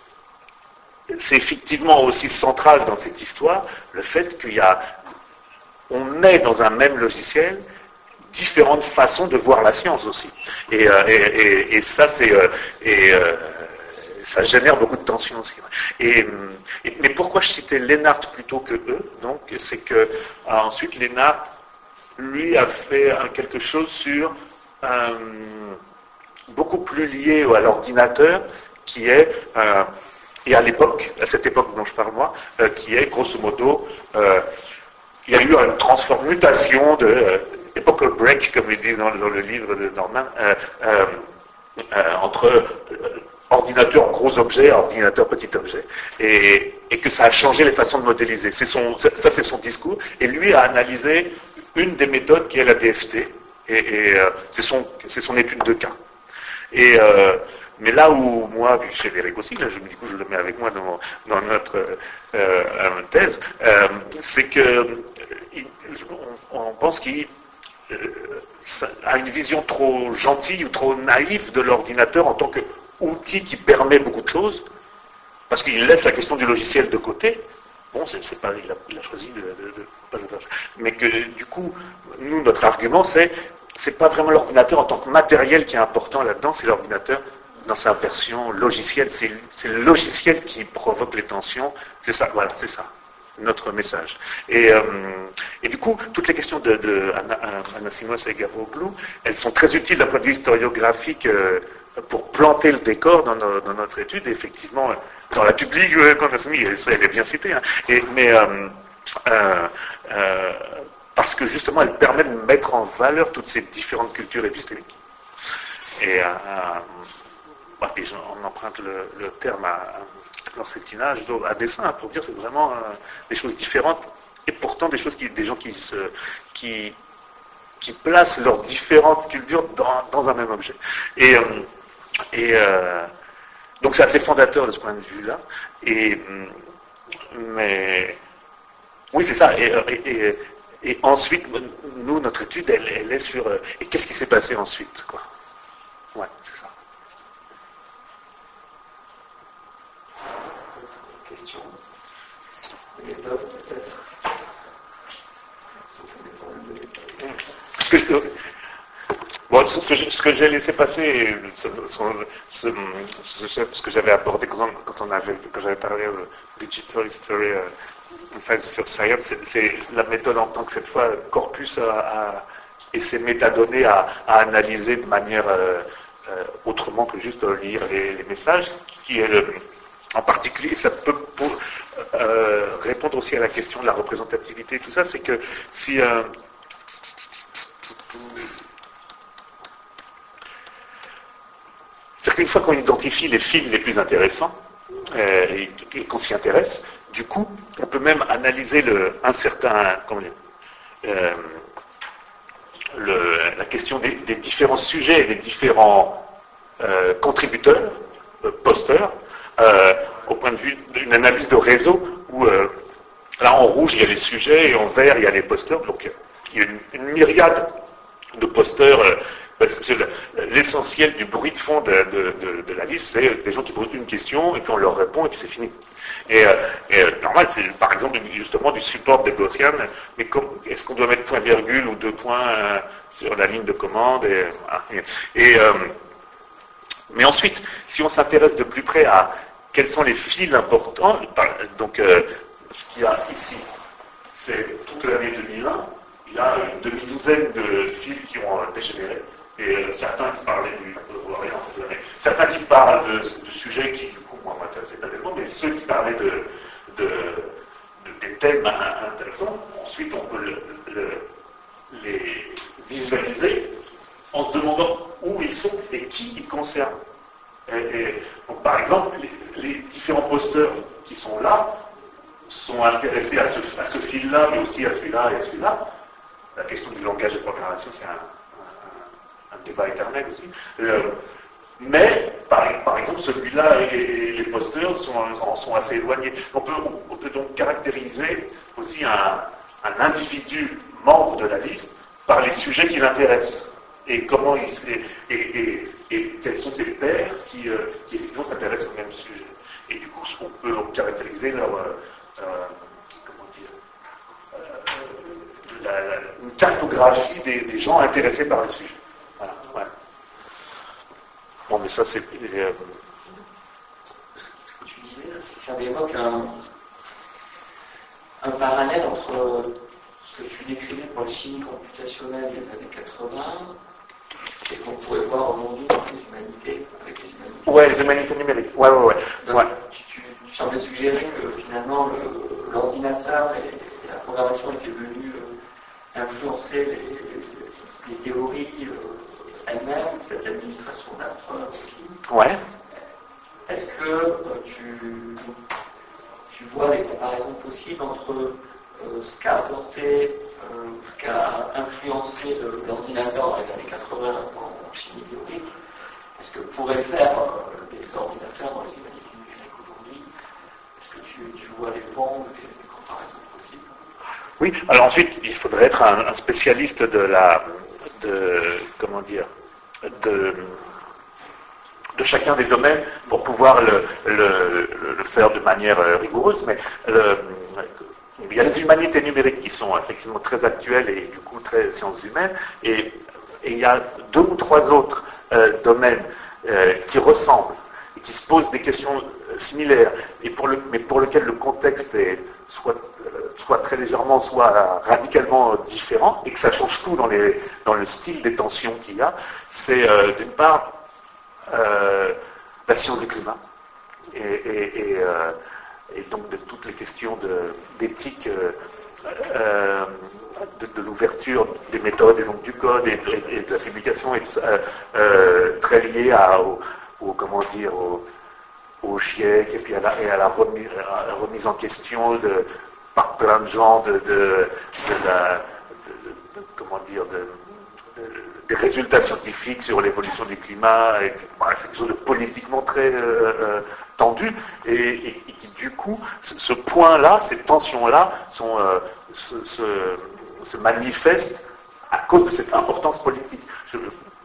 c'est effectivement aussi central dans cette histoire le fait qu'il y a on met dans un même logiciel différentes façons de voir la science aussi, et, euh, et, et, et ça c'est euh, et euh, ça génère beaucoup de tensions aussi. Et, et, mais pourquoi je citais Lennart plutôt que eux? Donc, c'est que ensuite Lennart, lui, a fait un, quelque chose sur euh, beaucoup plus lié à l'ordinateur, qui est euh, et à l'époque, à cette époque dont je parle moi, euh, qui est grosso modo, euh, il y a eu une transformation de euh, epochal break, comme il dit dans, dans le livre de Norman, euh, euh, euh, entre euh, ordinateur gros objet, ordinateur petit objet, et, et que ça a changé les façons de modéliser. C'est son, ça, c'est son discours, et lui a analysé une des méthodes qui est la D F T, et, et euh, c'est, son, c'est son étude de cas. Et, euh, mais là où moi, chez Véric aussi, là, je, du coup je le mets avec moi dans, dans notre euh, thèse, euh, c'est que il, on, on pense qu'il euh, a une vision trop gentille ou trop naïve de l'ordinateur en tant que outil qui permet beaucoup de choses, parce qu'il laisse la question du logiciel de côté. Bon, c'est, c'est pas, il a, il a choisi de, de, de pas faire ça. Mais que du coup, nous, notre argument, c'est c'est pas vraiment l'ordinateur en tant que matériel qui est important là-dedans, c'est l'ordinateur dans sa version logicielle. C'est, c'est le logiciel qui provoque les tensions. C'est ça, voilà, c'est ça, notre message. Et, euh, et du coup, toutes les questions de, de Anasimos et Segafredoglou, elles sont très utiles d'un point de vue historiographique euh, pour planter le décor dans, nos, dans notre étude. Et effectivement, dans la publique qu'on a soumise, elle est bien citée, hein. Et, mais euh, euh, euh, parce que justement, elle permet de mettre en valeur toutes ces différentes cultures épistémiques. Et, euh, et on emprunte le, le terme à l'orsétinage, à dessein, pour dire que c'est vraiment euh, des choses différentes, et pourtant des choses qui, des gens qui se, qui, qui placent leurs différentes cultures dans, dans un même objet. Et, euh, et euh, donc c'est assez fondateur de ce point de vue-là. Et mais oui, c'est ça. Et, et, et, et ensuite, nous, notre étude, elle, elle est sur euh, et qu'est-ce qui s'est passé ensuite, quoi. Ouais, c'est ça. Question. Méthode, peut-être. Ce que, je, bon, ce que, je, ce que j'ai laissé passer, ce, ce, ce, ce que j'avais abordé quand on, quand on avait, quand j'avais parlé de Digital History uh, and Philosophy of Science, c'est, c'est la méthode en tant que cette fois corpus à, à, et ses métadonnées à, à analyser de manière euh, euh, autrement que juste lire les, les messages, qui est le, en particulier, ça peut pour, euh, répondre aussi à la question de la représentativité, tout ça, c'est que si euh, c'est-à-dire qu'une fois qu'on identifie les films les plus intéressants, euh, et, et qu'on s'y intéresse, du coup, on peut même analyser le, un certain, comment dire, euh, le, la question des, des différents sujets et des différents euh, contributeurs, euh, posteurs, euh, au point de vue d'une analyse de réseau où, euh, là en rouge, il y a les sujets et en vert, il y a les posteurs. Donc, il y a une, une myriade de posteurs. Euh, parce que c'est l'essentiel du bruit de fond de, de, de, de la liste, c'est des gens qui posent une question et puis on leur répond et puis c'est fini. Et, euh, et euh, normal, c'est par exemple justement du support des Gaussian, mais comme, est-ce qu'on doit mettre point virgule ou deux points euh, sur la ligne de commande et, et, et euh, mais ensuite, si on s'intéresse de plus près à quels sont les fils importants, donc euh, ce qu'il y a ici, c'est toute l'année deux mille un, il y a une demi-douzaine de fils qui ont dégénéré. Et euh, certains qui parlaient du euh, certains qui parlent de, de sujets qui, du coup, moi, m'intéressaient pas tellement, mais ceux qui parlaient de, de, de des thèmes intéressants, ensuite on peut le, le, les visualiser en se demandant où ils sont et qui ils concernent. Et, et, donc, par exemple, les, les différents posteurs qui qui sont là sont intéressés à ce, à ce fil-là, mais aussi à celui-là et à celui-là. La question du langage de programmation, c'est un, un, un débat éternel aussi. Euh, mais, par, par exemple, celui-là et, et les posters sont, en sont assez éloignés. On peut, on peut donc caractériser aussi un, un individu membre de la liste par les sujets qui l'intéressent. Et comment il et, et, et, et quels sont ces pairs qui, euh, qui effectivement s'intéressent au même sujet. Et du coup, on peut caractériser leur, euh, euh, comment dire, euh, la, la, une cartographie des, des gens intéressés par le sujet. Voilà, ouais. Bon, mais ça, c'est... Euh... Ce que tu disais, ça évoque un, un parallèle entre ce que tu décrivais pour le chimie computationnelle des années quatre-vingts et ce qu'on pourrait voir aujourd'hui dans les humanités, avec les humanités. Ouais, les humanités numériques. Ouais, ouais, ouais. Donc, ouais. Tu, tu, tu semblais suggérer que finalement le, l'ordinateur et, et la programmation étaient venus euh, influencer les, les, les théories euh, elles-mêmes, cette administration d'un preuve aussi. Ouais. Est-ce que euh, tu, tu vois des comparaisons possibles entre euh, ce qu'a apporté, euh, ce qu'a influencé le, l'ordinateur dans les années quatre-vingts en chimie théorique? Est-ce que pourraient faire euh, des ordinateurs dans les humanités numériques aujourd'hui? Est-ce que tu, tu vois des ponts, des, des comparaisons possibles? Oui, alors ensuite, il faudrait être un, un spécialiste de la, de, comment dire, de, de chacun des domaines pour pouvoir le, le, le faire de manière rigoureuse, mais le, il y a les humanités numériques qui sont effectivement très actuelles et du coup très sciences humaines, et, et il y a deux ou trois autres euh, domaines euh, qui ressemblent et qui se posent des questions similaires, et pour le, mais pour lesquels le contexte est soit, soit très légèrement, soit radicalement différent, et que ça change tout dans, les, dans le style des tensions qu'il y a. C'est euh, d'une part euh, la science du climat, et, et, et, euh, et donc de toutes les questions de, d'éthique, euh, euh, de, de l'ouverture des méthodes et donc du code et de, et de la publication et tout ça, euh, euh, très liées à, au, au, comment dire, au, au GIEC et puis à la, et à la, remise, à la remise en question de, par plein de gens de, de, de la, de, de, de, comment dire, de, de, des résultats scientifiques sur l'évolution du climat, et voilà, c'est quelque chose de politiquement très euh, euh, tendu, et, et, et qui du coup, ce, ce point-là, ces tensions-là, sont, euh, se, se, se manifestent à cause de cette importance politique. Je,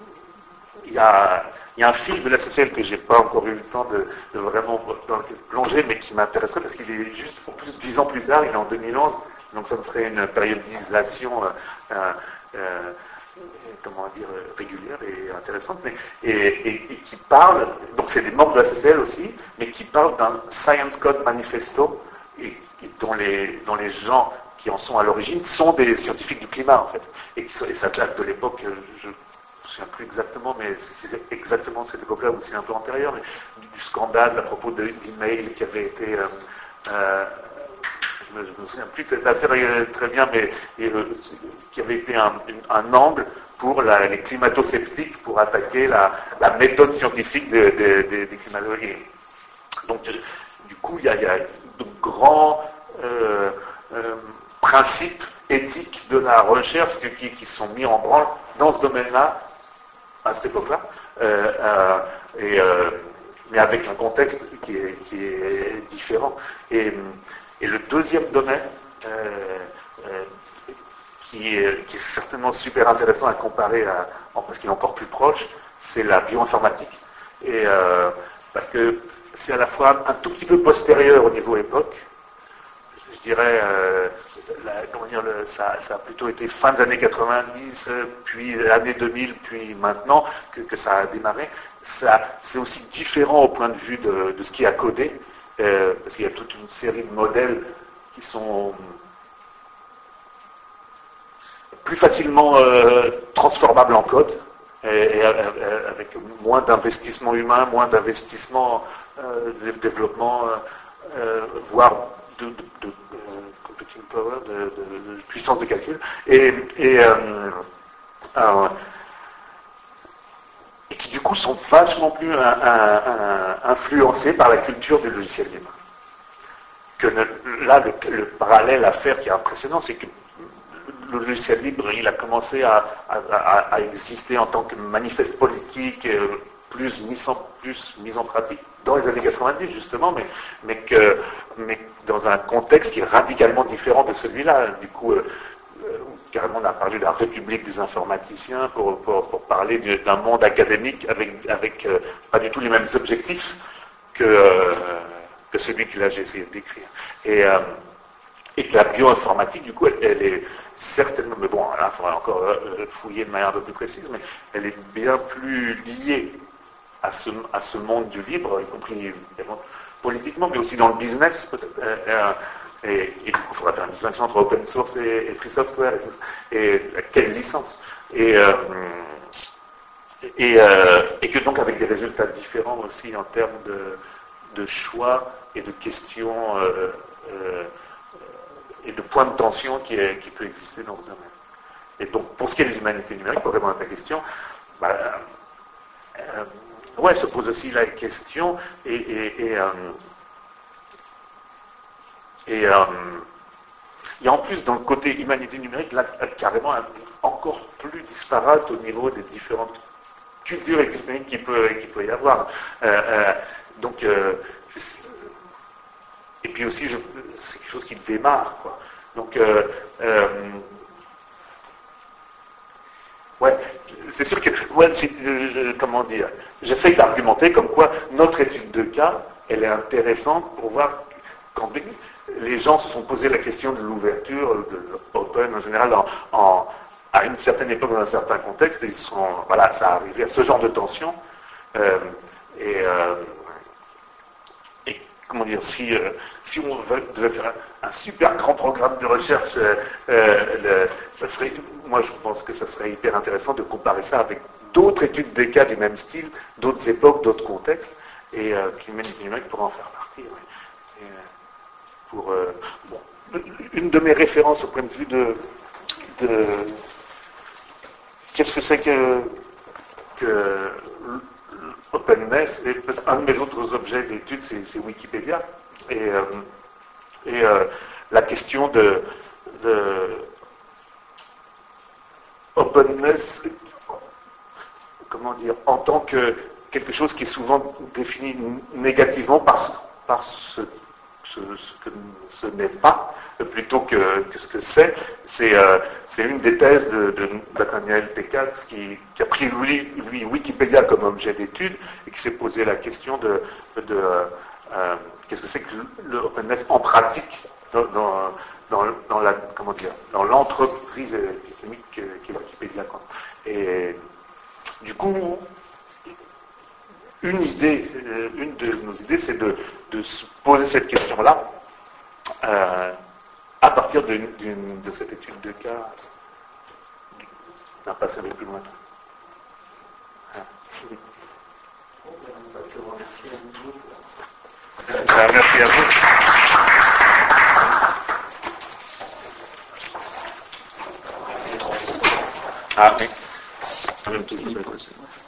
il y a, il y a un film de la S S L que je n'ai pas encore eu le temps de, de vraiment dans lequel plonger, mais qui m'intéresserait parce qu'il est juste plus dix ans plus tard, il est en deux mille onze, donc ça me ferait une périodisation euh, euh, comment dire, régulière et intéressante, mais, et, et, et qui parle, donc c'est des membres de la S S L aussi, mais qui parlent d'un Science Code Manifesto, et, et dont, les, dont les gens qui en sont à l'origine sont des scientifiques du climat en fait, et, qui, et ça date de l'époque, je ne me souviens plus exactement, mais c'est exactement cette époque-là ou c'est un peu antérieur, mais du scandale à propos de, d'emails qui avaient été... Euh, euh, je ne me, me souviens plus de cette affaire très bien, mais et, euh, qui avait été un, un angle pour la, les climato-sceptiques pour attaquer la, la méthode scientifique de, de, de, des climatologues. Donc, du coup, il y a, il y a de grands euh, euh, principes éthiques de la recherche qui, qui sont mis en branle dans ce domaine-là, à cette époque-là, euh, euh, et, euh, mais avec un contexte qui est, qui est différent. Et, et le deuxième domaine, euh, euh, qui, est, qui est certainement super intéressant à comparer, à, parce qu'il est encore plus proche, c'est la bioinformatique. Et, euh, parce que c'est à la fois un tout petit peu postérieur au niveau époque. Je dirais, euh, la, comment dire, le, ça, ça a plutôt été fin des années quatre-vingt-dix, puis années deux mille, puis maintenant que, que ça a démarré. Ça, c'est aussi différent au point de vue de, de ce qui est à coder, euh, parce qu'il y a toute une série de modèles qui sont plus facilement euh, transformables en code, et, et, et avec moins d'investissement humain, moins d'investissement euh, de développement, euh, voire de, de, de, de computing power, de, de, de puissance de calcul, et, et, euh, euh, et qui du coup sont vachement plus un, un, un, influencés par la culture du logiciel libre. que le, là, le, le parallèle à faire qui est impressionnant, c'est que le logiciel libre, il a commencé à, à, à, à exister en tant que manifeste politique, euh, plus mis en, plus mis en pratique dans les années quatre-vingt-dix justement, mais, mais, que, mais dans un contexte qui est radicalement différent de celui-là. Du coup, euh, euh, carrément on a parlé de la République des informaticiens pour, pour, pour parler d'un monde académique avec, avec euh, pas du tout les mêmes objectifs que, euh, que celui que là j'ai essayé de décrire. Et, euh, et que la bioinformatique, du coup, elle, elle est certainement, mais bon, là, il faudrait encore euh, fouiller de manière un peu plus précise, mais elle est bien plus liée à ce, à ce monde du libre, y compris politiquement, mais aussi dans le business, peut-être. Euh, et, et du coup, il faudra faire une distinction entre open source et, et free software et tout ça. Et à quelle licence et, euh, et, euh, et que donc avec des résultats différents aussi en termes de, de choix et de questions euh, euh, et de points de tension qui, est, qui peut exister dans ce domaine. Et donc, pour ce qui est des humanités numériques, pour répondre à ta question, bah, euh, ouais, se pose aussi la question, et, et, et, euh, et euh, il y a en plus, dans le côté humanité numérique, là, carrément encore plus disparate au niveau des différentes cultures épistémiques qu'il peut, qu'il peut y avoir. Euh, euh, donc, euh, et puis aussi, je, c'est quelque chose qui démarre, quoi. Donc, euh, euh, ouais, c'est sûr que, ouais, c'est, euh, comment dire, j'essaye d'argumenter comme quoi notre étude de cas, elle est intéressante pour voir quand les gens se sont posé la question de l'ouverture, de l'open en général, en, en, à une certaine époque, dans un certain contexte, ils sont, voilà, ça arrivé à ce genre de tension. Euh, et, euh, et comment dire, si, euh, si on veut, devait faire un, un super grand programme de recherche, euh, euh, le, ça serait, moi je pense que ça serait hyper intéressant de comparer ça avec d'autres études des cas du même style, d'autres époques, d'autres contextes, et euh, l'humanité numérique pourrait en faire partie. Ouais. Et, euh, pour, euh, bon, une de mes références au point de vue de, de qu'est-ce que c'est que, que l'openness, et un de mes autres objets d'étude, c'est, c'est Wikipédia. Et, euh, et euh, la question de, de openness, comment dire, en tant que quelque chose qui est souvent défini négativement par, par ce Ce, ce que ce n'est pas, plutôt que, que ce que c'est. C'est, euh, c'est une des thèses de, de Nathaniel Pechat qui, qui a pris lui, lui Wikipédia comme objet d'étude et qui s'est posé la question de, de euh, qu'est-ce que c'est que l'openness en pratique dans, dans, dans, dans la, comment dire, dans l'entreprise épistémique qui est Wikipédia. Quoi. Et du coup, une idée, une de nos idées, c'est de, de se poser cette question-là euh, à partir d'une, d'une, de cette étude de cas d'un passé avec plus lointain. Ah. Bon, ben, on va te remercier à nouveau. Ben, merci à vous. Ah oui. Même tout,